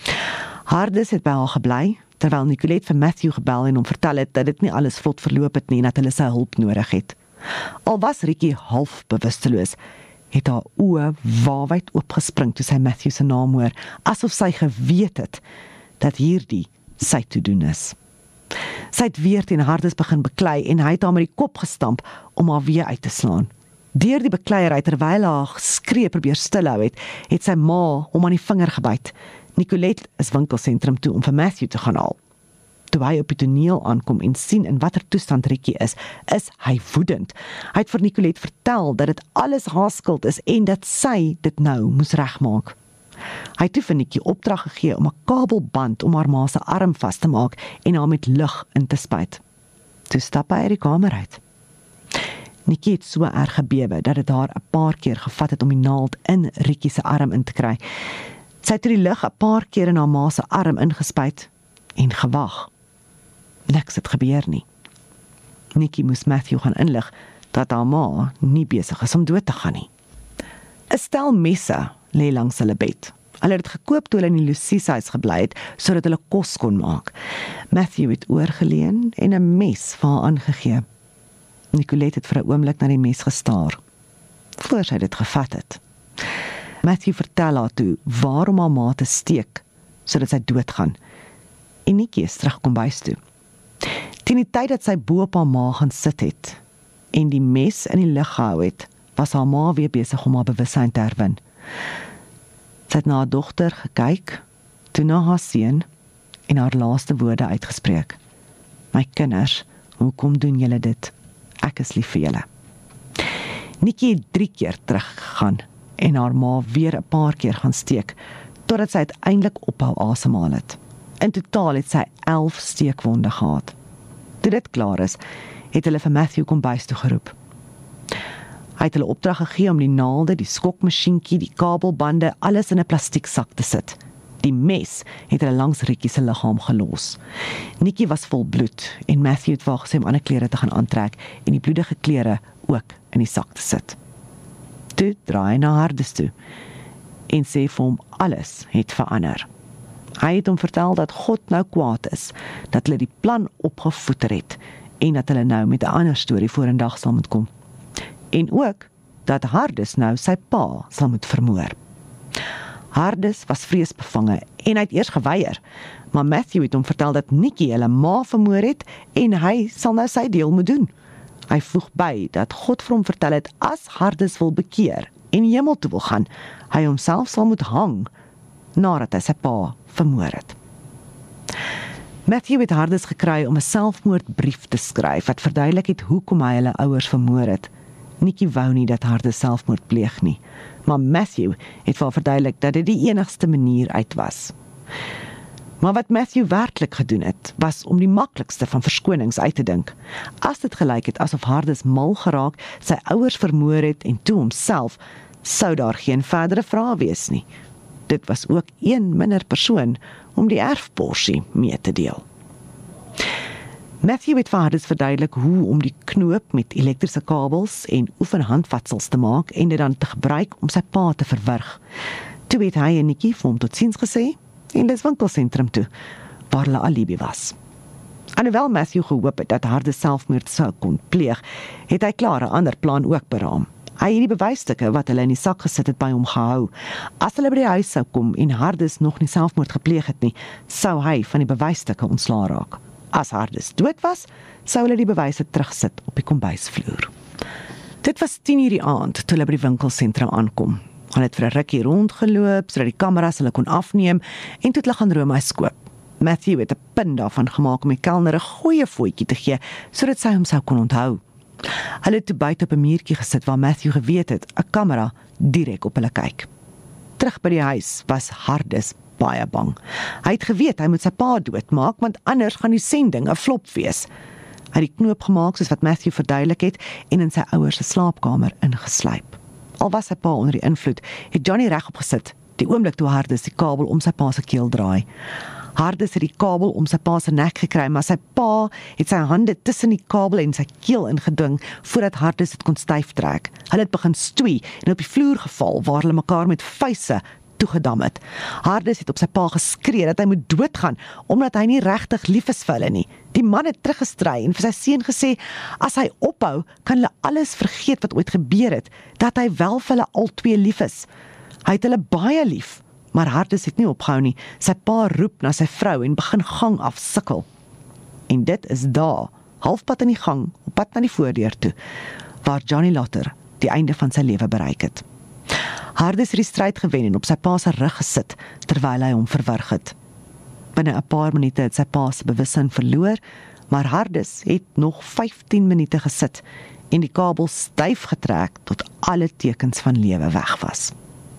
Hardes het by haar gebly, terwyl Nicolette vir Matthew gebel en hom vertel het dat dit nie alles vlot verloop het nie en dat hulle sy hulp nodig het. Al was Ricky half bewusteloos, het haar oë waawyd oopgespring toe sy Matthew se naam hoor, asof sy geweet het dat hierdie sy te doen is. Sy het weer teen Hardes begin beklei en hy het haar met die kop gestamp om haar weer uit te slaan. Deur die bekleiery terwyl haar skree probeer stilhou het, het sy ma hom aan die vinger gebyt. Nicolette is winkelsentrum toe om vir Matthew te gaan haal. Toe hy op die toneel aankom en sien in watter toestand Ricky is, is hy woedend. Hy het vir Nicolette vertel dat dit alles haar skuld is en dat sy dit nou moes regmaak. Hy het toe vir Nikki opdrag gegee om 'n kabelband om haar ma se arm vas te maak en haar met lug in te spuit. Toe stap hy uit die kamer uit. Nikki het so erg gebewe dat dit haar 'n paar keer gevat het om die naald in Ricky se arm in te kry. Sy het die lug 'n paar keer in haar ma se arm ingespuit en gewag. Niks het gebeur nie. Nikki moes Matthew gaan inlig dat haar ma nie besig is om dood te gaan nie. 'n Stel messe lê langs hulle bed. Hulle het gekoop toe hulle in die Lucies huis gebly het, sodat hulle kos kon maak. Matthew het oorgeleen en 'n mes vir haar aangegee. Nicolette het vir 'n oomblik na die mes gestaar, voor sy dit gevat het. Matthew vertel haar toe waarom haar ma te steek, sodat sy doodgaan. En Nikki is terug kom bys toe. Teen die tyd dat sy bo op haar ma gaan sit het, en die mes in die lug gehou het, was haar ma weer besig om haar bewussyn te herwin. Sy het na haar dogter gekyk, toe na haar seun, en haar laaste woorde uitgespreek. My kinders, hoekom doen julle dit? Ek is lief vir julle. Nikki het drie keer teruggegaan, en haar ma weer 'n paar keer gaan steek, totdat sy uiteindelik ophou asemhaal het. In totaal het sy elf steekwonde gehad. Toe dit klaar is, het hulle vir Matthew kom bys toe geroep. Hy het hulle opdrag gegee om die naalde, die skokmasjienkie, die kabelbande, alles in 'n plastieksak te sit. Die mes het hulle langs Rietjie se liggaam gelos. Nikki was vol bloed en Matthew het vir haar gesê om ander klere te gaan aantrek en die bloedige klere ook in die sak te sit. Toe draai hy na Hardes toe en sê vir hom alles het verander. Hy het hom vertel dat God nou kwaad is, dat hulle die plan opgevoeter het en dat hulle nou met 'n ander storie vorendag sal moet kom. En ook dat Hardes nou sy pa sal moet vermoor. Hardes was vreesbevange en hy het eers geweier, maar Matthew het hom vertel dat Nikki hulle ma vermoor het en hy sal nou sy deel moet doen. Hy voeg by dat God vir hom vertel het as Hardes wil bekeer en hemel toe wil gaan, hy homself sal moet hang nadat hy sy pa vermoor het. Matthew het Hardes gekry om 'n selfmoordbrief te skryf wat verduidelik het hoekom hy hulle ouers vermoor het. Nikki wou nie dat Hardes selfmoord pleeg nie, maar Matthew het vir haar verduidelik dat dit die enigste manier uit was. Maar wat Matthew werklik gedoen het, was om die maklikste van verskonings uit te dink. As dit gelyk het asof Hardes mal geraak, sy ouers vermoor het en toe homself, sou daar geen verdere vrae wees nie. Dit was ook een minder persoon om die erfporsie mee te deel. Matthew het vir Hardes verduidelik hoe om die knoop met elektriese kabels en oefenhandvatsels te maak en dit dan te gebruik om sy pa te verwrig. Toe het hy en Nikki vir hom totsiens gesê en dis winkelsentrum toe, waar hulle alibi was. Alhoewel Matthew gehoop het dat Hardes selfmoord sou kon pleeg, het hy klaar 'n ander plan ook beraam. Hy het die bewysstukke wat hulle in die sak gesit het by hom gehou. As hulle by die huis sou kom en Hardes nog nie selfmoord gepleeg het nie, sou hy van die bewysstukke ontslaa raak. As Hardes dood was, sou hulle die bewyse terugsit op die kombuisvloer. Dit was tien uur die aand toe hulle by die winkelsentrum aankom. Hulle het vir 'n rukkie rondgeloop sodat die kameras hulle kon afneem en toe het hulle gaan roomys koop. Matthew het 'n punt daarvan gemaak om die kelner 'n goeie voetjie te gee sodat sy hom sou kon onthou. Hulle het toe buite op 'n muurtjie gesit waar Matthew geweet het 'n kamera direk op hulle kyk. Terug by die huis was Hardes baie bang. Hy het geweet hy moet sy pa doodmaak want anders gaan die sending 'n flop wees. Hy het die knoop gemaak soos wat Matthew verduidelik het en in sy ouers se slaapkamer ingeslyp. Al was sy pa onder die invloed, het Johnny regop gesit, die oomblik toe Hardes die kabel om sy pa se keel draai. Hardes het die kabel om sy pa se nek gekry, maar sy pa het sy hande tussen die kabel en sy keel ingedwing voordat Hardes dit kon styf trek. Hulle het begin stoei en op die vloer geval waar hulle mekaar met vuise toegedam het. Hardes het op sy pa geskree dat hy moet doodgaan omdat hy nie regtig lief is vir hulle nie. Die man het teruggestry en vir sy seun gesê as hy ophou, kan hulle alles vergeet wat ooit gebeur het, dat hy wel vir hulle albei lief is. Hy het hulle baie lief. Maar Hardes het nie opgehou nie. Sy pa roep na sy vrou en begin gang af sukkel. En dit is daar, halfpad in die gang, op pad na die voordeur toe, waar Johnny Lotter die einde van sy lewe bereik het. Hardes het die stryd gewen en op sy pa se rug gesit, terwyl hy hom verwrig het. Binne 'n paar minute het sy pa se bewussyn verloor, maar Hardes het nog vyftien minute gesit en die kabel styf getrek tot alle tekens van lewe weg was.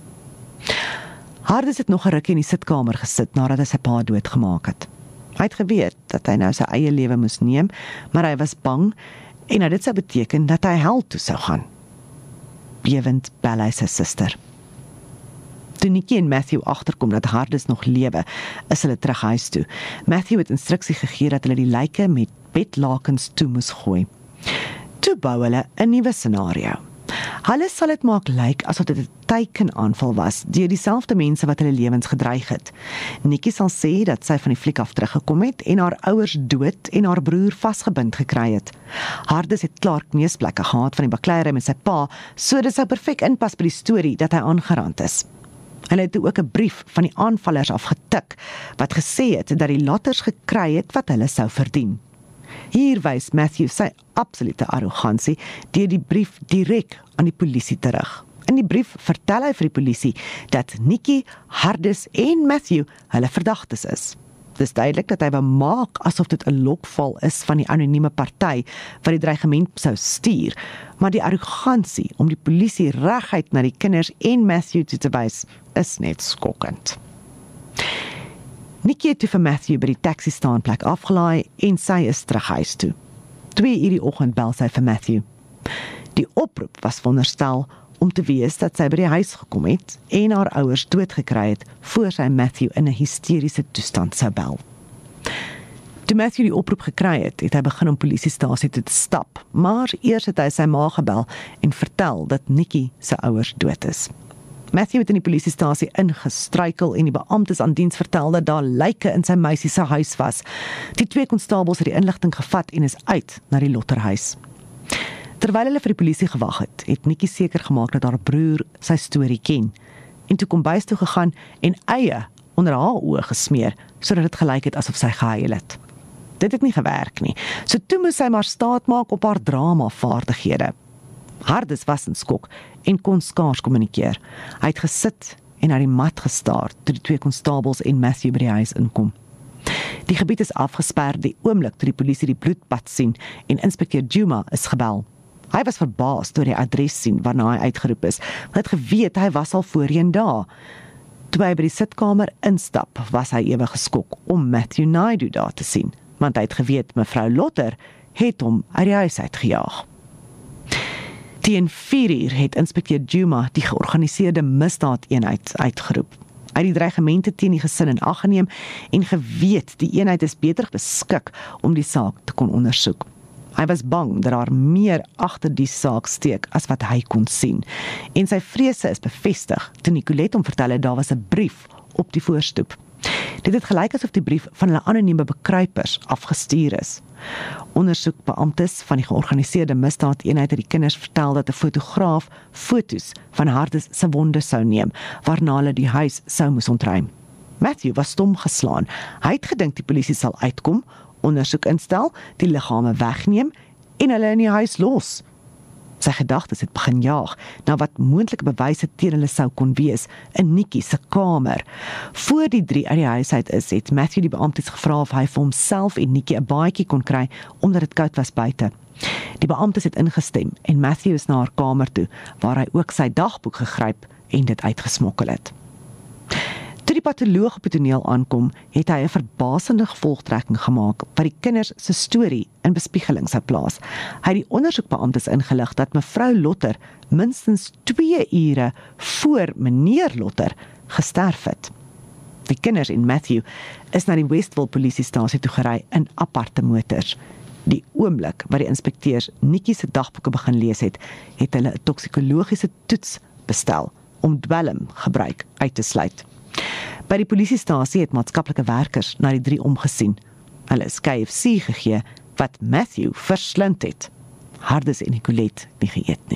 Hardes het nog 'n rukkie in die sitkamer gesit nadat hy sy pa doodgemaak het. Hy het geweet dat hy nou sy eie lewe moes neem, maar hy was bang en dat dit sou beteken dat hy hel toe sou gaan. Bewend bel hy sy suster. Toe Nikki en Matthew agterkom dat Hardus nog lewe, is hulle terug huis toe. Matthew het instruksie gegee dat hulle die lyke met bedlakens toe moes gooi. Toe bou hulle 'n nuwe scenario. Hulle sal dit maak lyk asof dit 'n teikenaanval was deur dieselfde mense wat hulle lewens gedreig het. Nikki sal sê dat sy van die fliek af teruggekom het en haar ouers dood en haar broer vasgebind gekry het. Hardus het klaar kneusplekke gehad van die bakleierery met sy pa, so dit sou perfek inpas by die storie dat hy aangerand is. Hulle het ook 'n brief van die aanvallers afgetik wat gesê het dat die latters gekry het wat hulle sou verdien. Hier wys Matthew sy absolute arrogansie deur die brief direk aan die polisie terug. In die brief vertel hy vir die polisie dat Nikki, Hardus en Matthew hulle verdagtes is. Dis duidelik dat hy wou maak asof dit 'n lokval is van die anonieme party wat die dreigement sou stuur, maar die arrogansie om die polisie reguit na die kinders en Matthew toe te wys is net skokkend. Nikki het toe vir Matthew by die taxi-staanplek afgelaai en sy is terug huis toe. Twee uur die oggend bel sy vir Matthew. Die oproep was veronderstel om te wees dat sy by die huis gekom het en haar ouers doodgekry het voor sy Matthew in 'n hysteriese toestand sou bel. Toe Matthew die oproep gekry het, het hy begin om polisiestasie toe te stap, maar eers het hy sy ma gebel en vertel dat Nikki se ouers dood is. Matthew het in die polisiestasie ingestruikel en die beamptes aan diens vertel dat daar lyke in sy meisie se huis was. Die twee konstabels het die inligting gevat en is uit na die lotterhuis. Terwyl hulle vir die polisie gewag het, het Nikki seker gemaak dat haar broer sy storie ken en toe kombuis toe gegaan en eie onder haar oë gesmeer sodat dit gelyk het asof sy gehuil het. Dit het nie gewerk nie, so toe moes sy maar staat maak op haar drama vaardighede. Hardus was in skok en kon skaars kommunikeer. Hy het gesit en na die mat gestaar toe die twee konstabels en Matthew by die huis inkom. Die gebied is afgesper die oomblik toe die polisie die bloedbad sien en inspekteur Juma is gebel. Hy was verbaas toe die adres sien waarna hy uitgeroep is, want hy het geweet hy was al voorheen daar. Toe hy by die sitkamer instap, was hy ewe geskok om Matthew Naidu daar te sien, want hy het geweet mevrou Lotter het hom uit die huis uitgejaag. Teen vier uur het inspekteur Juma die georganiseerde misdaadeenheid uitgeroep. Hy het die dreigemente teen die gesin in ag geneem en geweet die eenheid is beter beskik om die saak te kon ondersoek. Hy was bang dat daar meer agter die saak steek as wat hy kon sien. En sy vrese is bevestig toe Nicolette hom vertel het daar was 'n brief op die voorstoep. Dit het gelyk asof die brief van hulle anonieme bekruipers afgestuur is. Ondersoekbeamptes van die georganiseerde misdaadeenheid het die kinders vertel dat 'n fotograaf foto's van Hardus se wonde sou neem, waarna hulle die huis sou moes ontruim. Matthew was stom geslaan. Hy het gedink die polisie sal uitkom, ondersoek instel, die liggame wegneem en hulle in die huis los. Sy gedagtes het begin jaag na wat moontlike bewyse teen hulle sou kon wees in Nikki se kamer. Voor die drie uit die huis uit is, het Matthew die beamptes gevra of hy vir homself en Nikki 'n baadjie kon kry omdat dit koud was buite. Die beamptes het ingestem en Matthew is na haar kamer toe waar hy ook sy dagboek gegryp en dit uitgesmokkel het. Toe die patoloog op die toneel aankom, het hy 'n verbasende gevolgtrekking gemaak wat die kinders se storie in bespiegeling sou plaas. Hy het die ondersoekbeamptes ingelig dat mevrou Lotter minstens twee ure voor meneer Lotter gesterf het. Die kinders en Matthew is na die Westville polisiestasie toe gery in aparte motors. Die oomblik wat die inspekteurs Nikki se dagboeke begin lees het, het hulle 'n toksikologiese toets bestel om dwelm gebruik uit te sluit. By die polisiestasie het maatskaplike werkers na die drie omgesien. Hulle is K F C gegee wat Matthew verslind het. Hardus en Nicolette nie geëet nie.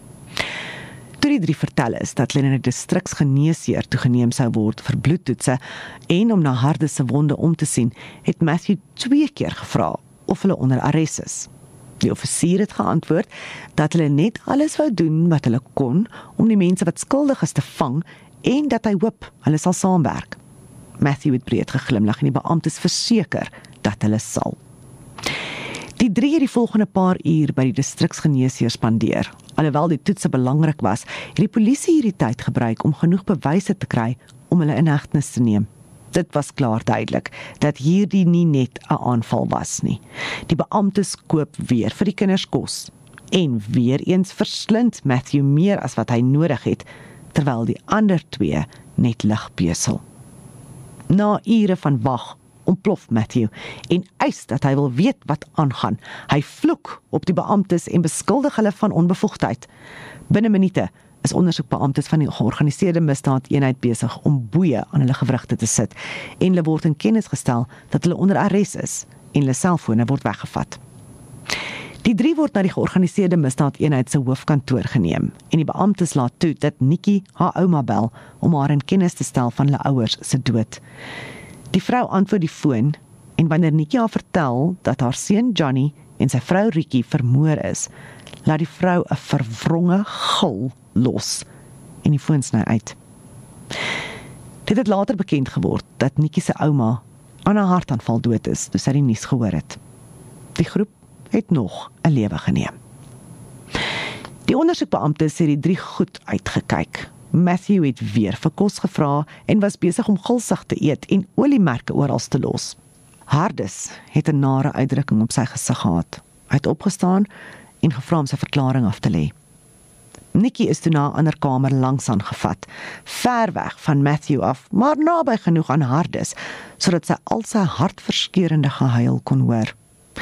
Toe die drie vertel is dat hulle in 'n distriksgeneesheer toegeneem sou word vir bloedtoetse en om na Hardus se wonde om te sien, het Matthew twee keer gevra of hulle onder arrest is. Die offisier het geantwoord dat hulle net alles wou doen wat hulle kon om die mense wat skuldig is te vang en dat hy hoop hulle sal saamwerk. Matthew het breed geglimlag en die beamptes verseker dat hulle sal. Die drie het die volgende paar uur by die distriksgeneesheer spandeer. Alhoewel die toetse belangrik was, het die polisie hierdie tyd gebruik om genoeg bewyse te kry om hulle in hegtenis te neem. Dit was klaar duidelik dat hierdie nie net 'n aanval was nie. Die beamptes koop weer vir die kinders kos en weer eens verslind Matthew meer as wat hy nodig het, terwyl die ander twee net ligbesel. Na ure van wag, ontplof Matthew en eis dat hy wil weet wat aangaan. Hy vloek op die beamptes en beskuldig hulle van onbevoegdheid. Binne minute is ondersoekbeamptes van die georganiseerde misdaadeenheid besig om boeie aan hulle gewrigte te sit en hulle word in kennis gestel dat hulle onder arrest is en hulle selfone word weggevat. Die drie word na die georganiseerde misdaadeenheid se hoofkantoor geneem en die beamptes laat toe dat Nikki haar ouma bel om haar in kennis te stel van hulle ouers se dood. Die vrou antwoord die foon en wanneer Nikki haar vertel dat haar seun Johnny en sy vrou Ricky vermoor is, laat die vrou 'n verwronge gil los en die foon sny uit. Dit het later bekend geword dat Nikki se ouma aan 'n hartaanval dood is toe sy die nuus gehoor het. Die groep het nog 'n lewe geneem. Die ondersoekbeamptes het die drie goed uitgekyk. Matthew het weer vir kos gevra en was besig om gulsig te eet en oliemerke oral te los. Hardus het 'n nare uitdrukking op sy gesig gehad. Hy het opgestaan en gevra om sy verklaring af te lê. Nikki is toe na 'n ander kamer langs aangevat, ver weg van Matthew af, maar naby genoeg aan Hardus, sodat sy al sy hartverskeurende gehuil kon hoor.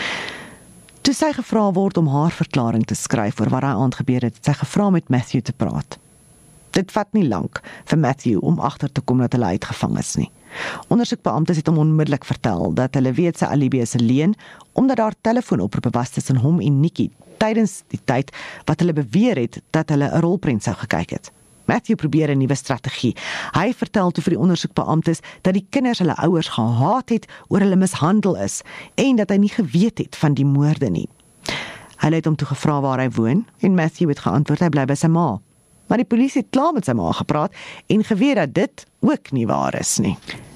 Toe sy gevra word om haar verklaring te skryf oor wat daai aand gebeur het, het sy gevra om met Matthew te praat. Dit vat nie lank vir Matthew om agter te kom dat hulle uitgevang is nie. Ondersoekbeamptes het hom onmiddellik vertel dat hulle weet sy alibi is 'n leuen, omdat daar telefoonoproepe was tussen hom en Nikki tydens die tyd wat hulle beweer het dat hulle 'n rolprent sou gekyk het. Matthew probeer 'n nuwe strategie. Hy vertel toe vir die ondersoekbeamptes dat die kinders hulle ouers gehaat het oor hulle mishandel is en dat hy nie geweet het van die moorde nie. Hulle het hom toe gevra waar hy woon en Matthew het geantwoord hy bly by sy ma. Maar die polisie het klaar met sy ma gepraat en geweet dat dit ook nie waar is nie.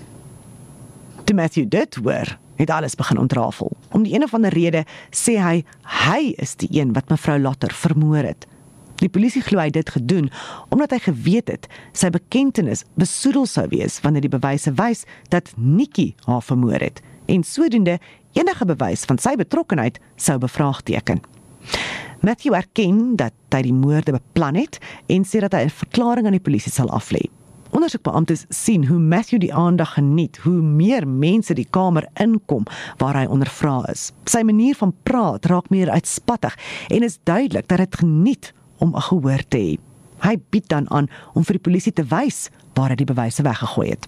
Toe Matthew dit hoor, het alles begin ontrafel. Om die een of ander rede sê hy, hy is die een wat mevrou Lotter vermoor het. Die polisie glo hy dit gedoen, omdat hy geweet het, sy bekentenis besoedel sou wees, wanneer die bewyse wys dat Nikki haar vermoor het, en sodoende enige bewys van sy betrokkenheid sou bevraagteken. Matthew erken dat hy die moorde beplan het, en sê dat hy 'n verklaring aan die polisie sal aflê. Ondersoekbeamptes sien hoe Matthew die aandag geniet, hoe meer mense die kamer inkom waar hy ondervra is. Sy manier van praat raak meer uitspattig en is duidelik dat hy dit geniet om 'n gehoor te hê. Hy bied dan aan om vir die polisie te wys waar hy die bewyse weggegooi het.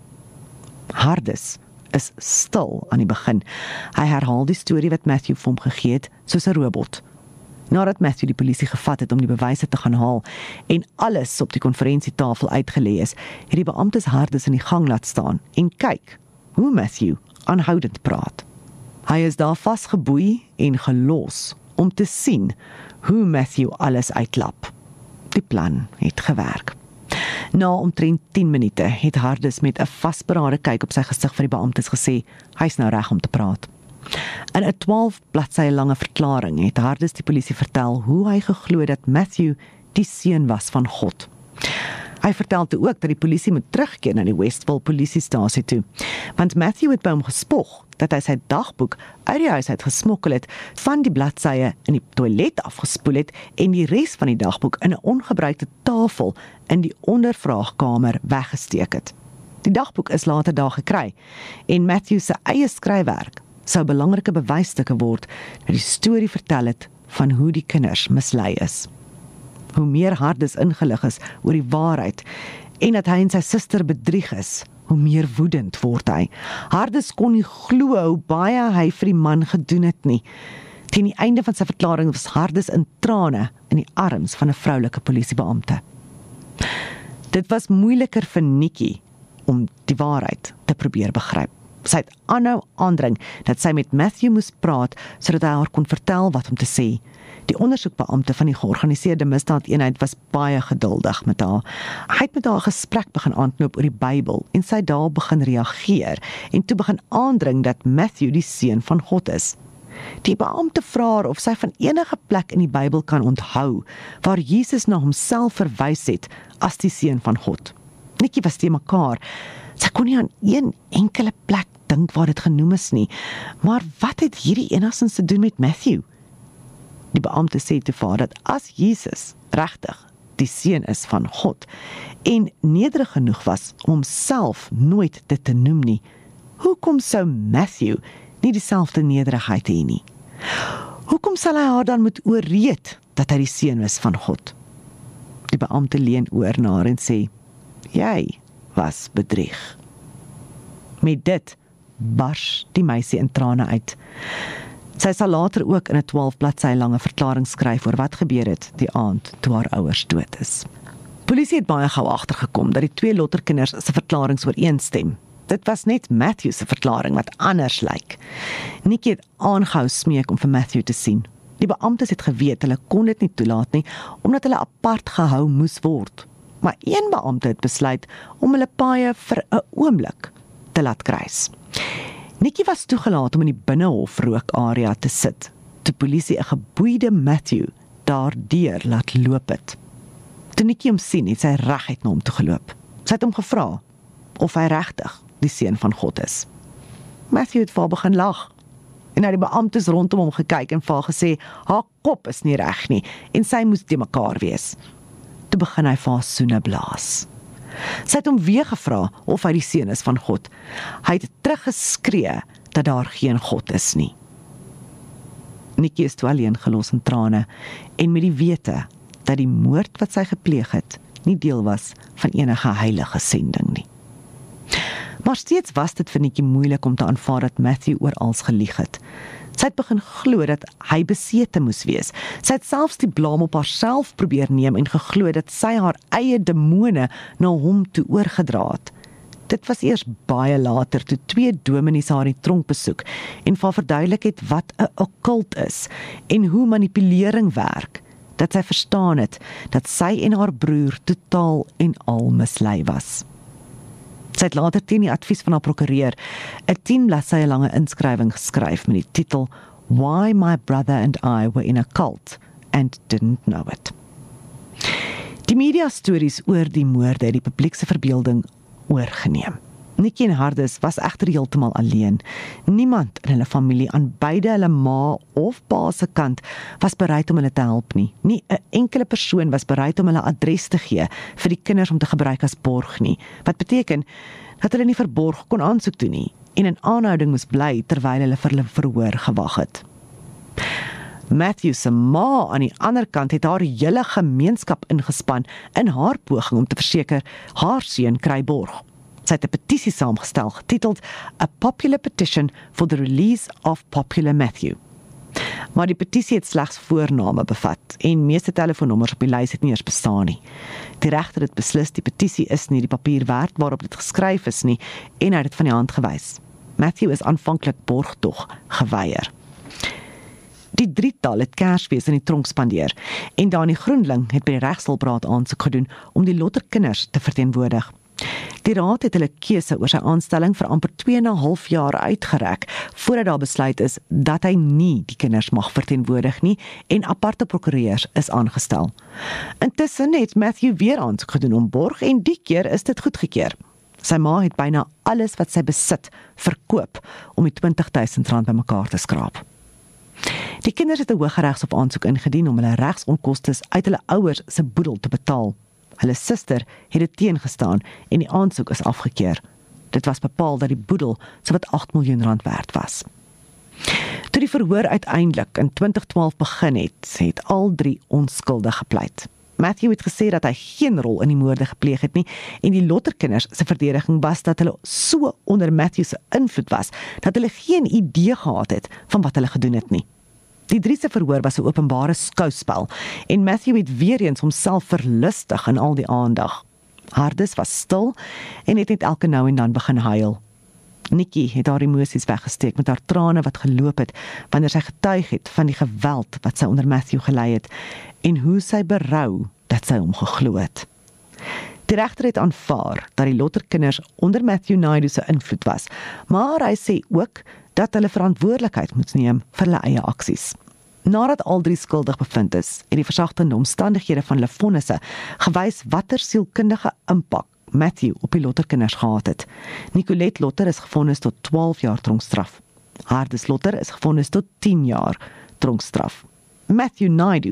Hardus is stil aan die begin. Hy herhaal die storie wat Matthew vir hom gegee het, soos 'n robot. Nadat Matthew die polisie gevat het om die bewyse te gaan haal en alles op die konferensietafel uitgelê is, het die beamptes Hardus in die gang laat staan en kyk hoe Matthew aanhoudend praat. Hy is daar vasgeboei en gelos om te sien hoe Matthew alles uitlap. Die plan het gewerk. Na omtrent tien minute het Hardus met 'n vasberade kyk op sy gesig vir die beamptes gesê, hy's nou reg om te praat. In 'n twaalf bladsye lange verklaring het Hardus die polisie vertel hoe hy geglo dat Matthew die seun was van God. Hy vertel toe ook dat die polisie moet terugkeer na die Westville polisiestasie toe, want Matthew het by hom gespog dat hy sy dagboek uit die huis uit gesmokkel het, van die bladsye in die toilet afgespoel het en die res van die dagboek in 'n ongebruikte tafel in die ondervraagkamer weggesteek het. Die dagboek is later daar gekry en Matthew se eie skryfwerk sou belangrike bewysstukke word dat die storie vertel het van hoe die kinders mislei is. Hoe meer Hardus ingelig is oor die waarheid en dat hy en sy suster bedrieg is, hoe meer woedend word hy. Hardus kon nie glo hoe baie hy vir die man gedoen het nie. Teen die einde van sy verklaring was Hardus in trane in die arms van 'n vroulike polisiebeampte. Dit was moeiliker vir Nikki om die waarheid te probeer begryp. Sy het aanhou aandring dat sy met Matthew moes praat, sodat hy haar kon vertel wat om te sê. Die ondersoekbeampte van die georganiseerde misdaadeenheid was baie geduldig met haar. Hy het met haar 'n gesprek begin aanknoop oor die Bybel en sy daar begin reageer en toe begin aandring dat Matthew die seun van God is. Die beampte vra haar of sy van enige plek in die Bybel kan onthou waar Jesus na homself verwys het as die seun van God. Nikki was te mekaar. Sy kon nie aan een enkele plek dink waar dit genoem is nie, maar wat het hierdie enigstens te doen met Matthew? Die beampte sê te vaar dat as Jesus regtig die seun is van God en nederig genoeg was om self nooit dit te noem nie, hoekom sou Matthew nie dieselfde nederigheid hê nie? Hoekom sal hy haar dan moet oorreed dat hy die seun is van God? Die beampte leun oor na haar en sê, jy was bedrieg. Met dit bars die meisie in trane uit. Sy sal later ook in 'n twaalf bladsy lange verklaring skryf oor wat gebeur het die aand toe haar ouers dood is. Polisie het baie gou agtergekom dat die twee lotterkinders se verklaringe ooreenstem. Dit was net Matthew se verklaring wat anders lyk. Nikki het aangehou smeek om vir Matthew te sien. Die beamptes het geweet hulle kon dit nie toelaat nie, omdat hulle apart gehou moes word. Maar een beampte het besluit om hulle paie vir 'n oomblik te laat kruis. Nikki was toegelaat om in die binnehof rookarea te sit, toe polisie 'n geboeide Matthew daardeur laat loop het. Toe Nikki hom sien, het sy reguit na hom toe geloop. Sy het hom gevra of hy regtig die seun van God is. Matthew het vir haar begin lag, en na die beamptes rondom hom gekyk en vir haar gesê, haar kop is nie reg nie, en sy moes te mekaar wees. Toe begin hy vir haar soene blaas. Sy het hom weer gevra of hy die seun is van God. Hy het teruggeskree dat daar geen God is nie. Nikki is toe alleen gelos in trane, en met die wete dat die moord wat sy gepleeg het, nie deel was van enige heilige sending nie. Maar steeds was dit vir Nikki moeilik om te aanvaar dat Matthew oorals gelieg het. Sy het begin glo dat hy besete moes wees. Sy het selfs die blame op haarself probeer neem en geglo dat sy haar eie demone na hom toe oorgedra het. Dit was eers baie later toe twee dominees haar in die tronk besoek en vir haar verduidelik het wat 'n okkult is en hoe manipulering werk, dat sy verstaan het dat sy en haar broer totaal en al mislei was. Sy het later teen die advies van haar prokureur 'n tien bladsye lange inskrywing geskryf met die titel Why My Brother and I Were in a Cult and Didn't Know It. Die media stories oor die moorde het die publiek se verbeelding oorgeneem. Nikki en Hardis was egter heeltemal alleen. Niemand in hulle familie aan beide hulle ma of pa se kant was bereid om hulle te help nie. Nie 'n enkele persoon was bereid om hulle adres te gee vir die kinders om te gebruik as borg nie. Wat beteken dat hulle nie vir borg kon aansoek doen nie en in aanhouding moes bly terwyl hulle vir hulle verhoor gewag het. Matthew se ma aan die ander kant het haar hele gemeenskap ingespan in haar poging om te verseker haar seun kry borg. Sy het 'n petisie saamgestel getiteld A Popular Petition for the Release of Popular Matthew. Maar die petisie het slegs voorname bevat en meeste telefoonnommers op die lys het nie eers bestaan nie. Die regter het beslis die petisie is nie die papier werd waarop dit geskryf is nie en hy het dit van die hand gewys. Matthew is aanvanklik borgtog geweier. Die drietal het Kersfees in die tronk spandeer en Dani Groenling het by die regshulpraad aansoek gedoen om die lotterkinders te verteenwoordig. Die raad het hulle keuse oor sy aanstelling vir amper twee en 'n half jaar uitgereik, voordat daar besluit is dat hy nie die kinders mag verteenwoordig nie en aparte prokureurs is aangestel. Intussen het Matthew weer aansoek gedoen om borg en die keer is dit goedgekeur. Sy ma het byna alles wat sy besit verkoop om die twintig duisend rand bymekaar te skraap. Die kinders het 'n Hooggeregshof aansoek ingedien om hulle regsonkoste uit hulle ouers se boedel te betaal. Hulle suster het dit teengestaan en die aansoek is afgekeur. Dit was bepaal dat die boedel sowat agt miljoen rand werd was. Toe die verhoor uiteindelik in twintig twaalf begin het, het al drie onskuldig gepleit. Matthew het gesê dat hy geen rol in die moorde gepleeg het nie en die lotterkinders se verdediging was dat hulle so onder Matthew se invloed was dat hulle geen idee gehad het van wat hulle gedoen het nie. Die drie se verhoor was 'n openbare skouspel en Matthew het weer eens homself verlustig in al die aandag. Hardis was stil en het net elke nou en dan begin huil. Nikki het haar emosies weggesteek met haar trane wat geloop het wanneer sy getuig het van die geweld wat sy onder Matthew gelei het en hoe sy berou dat sy hom geglo het. Die regter het aanvaar dat die lotterkinders onder Matthew Naidoo se invloed was, maar hy sê ook dat hulle verantwoordelikheid moet neem vir hulle eie aksies. Nadat al drie skuldig bevind is, het die versagtende omstandighede van hulle vonnisse gewys watter sielkundige impak Matthew op die lotterkinders gehad het. Nicolette Lotter is gevonnis tot twaalf jaar tronkstraf. Hardis Lotter is gevonnis tot tien jaar tronkstraf. Matthew Naidoo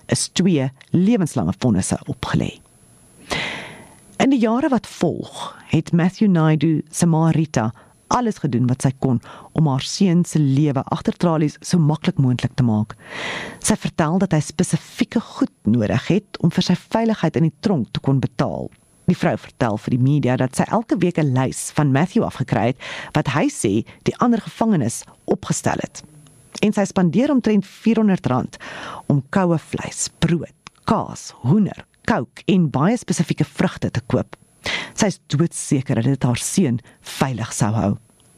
is twee lewenslange vonnisse opgelê. In die jare wat volg, het Matthew Naidoo se ma Rita alles gedoen wat sy kon om haar seun se lewe agter tralies so maklik moontlik te maak. Sy vertel dat hy spesifieke goed nodig het om vir sy veiligheid in die tronk te kon betaal. Die vrou vertel vir die media dat sy elke week 'n lys van Matthew afgekry het wat hy sê die ander gevangenes opgestel het. En sy spandeer omtrent vierhonderd rand om koue vleis, brood, kaas, hoender, kook en baie spesifieke vrugte te koop. Sy is doodseker dat dit haar seun veilig sou hou.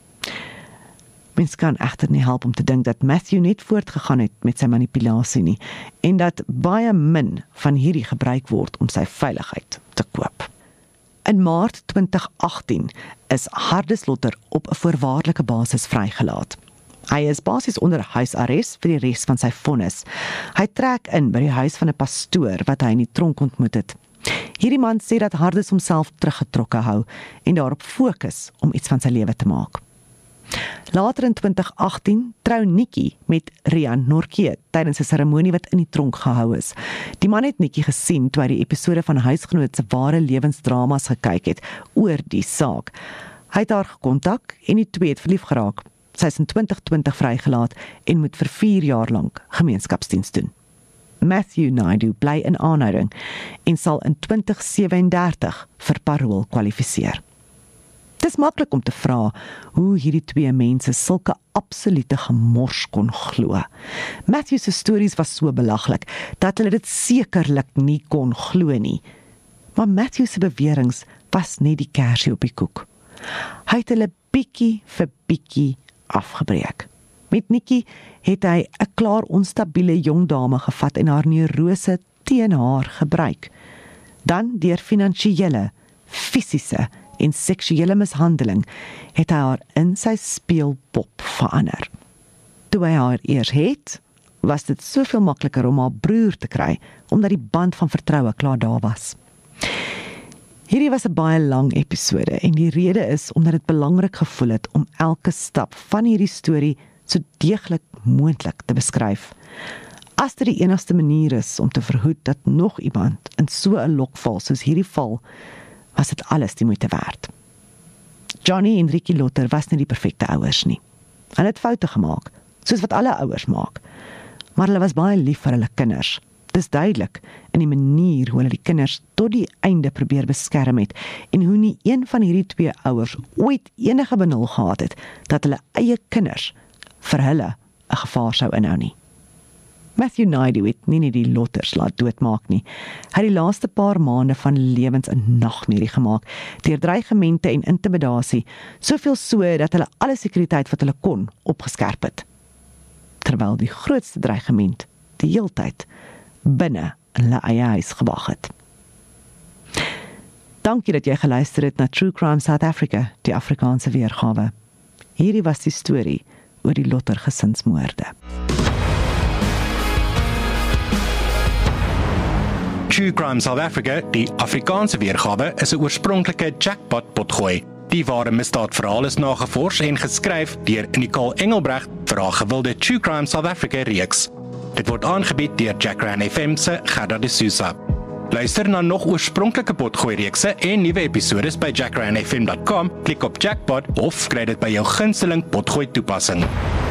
Mens kan egter nie help om te dink dat Matthew net voortgegaan het met sy manipulasie nie en dat baie min van hierdie gebruik word om sy veiligheid te koop. In Maart twintig agttien is Hardus Lotter op 'n voorwaardelike basis vrygelaat. Hy is basies onder huisarrest vir die res van sy vonnis. Hy trek in by die huis van 'n pastoor wat hy in die tronk ontmoet het. Hierdie man sê dat Hardus homself teruggetrokke hou en daarop fokus om iets van sy lewe te maak. Later in twintig agttien trou Nikki met Rian Norke tydens 'n seremonie wat in die tronk gehou is. Die man het Nikki gesien toe hy die episode van Huisgenoot se ware lewensdramas gekyk het oor die saak. Hy het haar gekontak en die twee het verlief geraak. Sy is in twintig twintig vrygelaat en moet vir vier jaar lank gemeenskapsdiens doen. Matthew Naidoo bly in aanhouding en sal in twintig sewendertig vir parol kwalifiseer. Dit is maklik om te vra hoe hierdie twee mense sulke absolute gemors kon glo. Matthew se stories was so belaglik dat hulle dit sekerlik nie kon glo nie. Maar Matthew se beweringe was net die kersie op die koek. Hy het hulle bietjie vir bietjie afgebreek. Met Nikki het hy 'n klaar onstabiele jong dame gevat en haar neurose teen haar gebruik. Dan deur finansiële, fisiese en seksuele mishandeling het hy haar in sy speelpop verander. Toe hy haar eers het, was dit soveel makliker om haar broer te kry, omdat die band van vertroue klaar daar was. Hierdie was 'n baie lang episode en die rede is omdat dit belangrik gevoel het om elke stap van hierdie storie so deeglik moontlik te beskryf. As dit die enigste manier is om te verhoed dat nog iemand in so 'n lok val soos hierdie val, was dit alles die moeite werd. Johnny en Ricky Lotter was nie die perfekte ouers nie. Hulle het foute gemaak, soos wat alle ouers maak. Maar hulle was baie lief vir hulle kinders. Dis duidelik in die manier hoe hulle die kinders tot die einde probeer beskerm het en hoe nie een van hierdie twee ouers ooit enige benul gehad het dat hulle eie kinders vir hulle 'n gevaar sou inhou nie. Matthew Naidoo het nie net die Lotters laat doodmaak nie. Hy het die laaste paar maande van lewens 'n nagmerrie gemaak deur dreigemente en intimidasie, soveel so dat hulle alle sekuriteit wat hulle kon opgeskerp het. Terwyl die grootste dreigement die heeltyd binne in hulle eie huis gewag het. Dankie dat jy geluister het na True Crime South Africa, die Afrikaanse weergawe. Hierdie was die storie oor die Lotter gesinsmoorde. True Crime South Africa, die Afrikaanse weergawe, is 'n oorspronklike jackpot potgooi. Die ware misdaadverhaal is nagevors en geskryf deur Nicole Engelbrecht vir haar gewilde True Crime South Africa reeks. Dit word aangebied deur Jacaranda F M se Gerda de Souza. Luister na nog oorspronklike potgooi reekse en nuwe episodes by jacaranda f m dot com, klik op Jackpot of kry dit by jou gunsteling potgooi toepassing.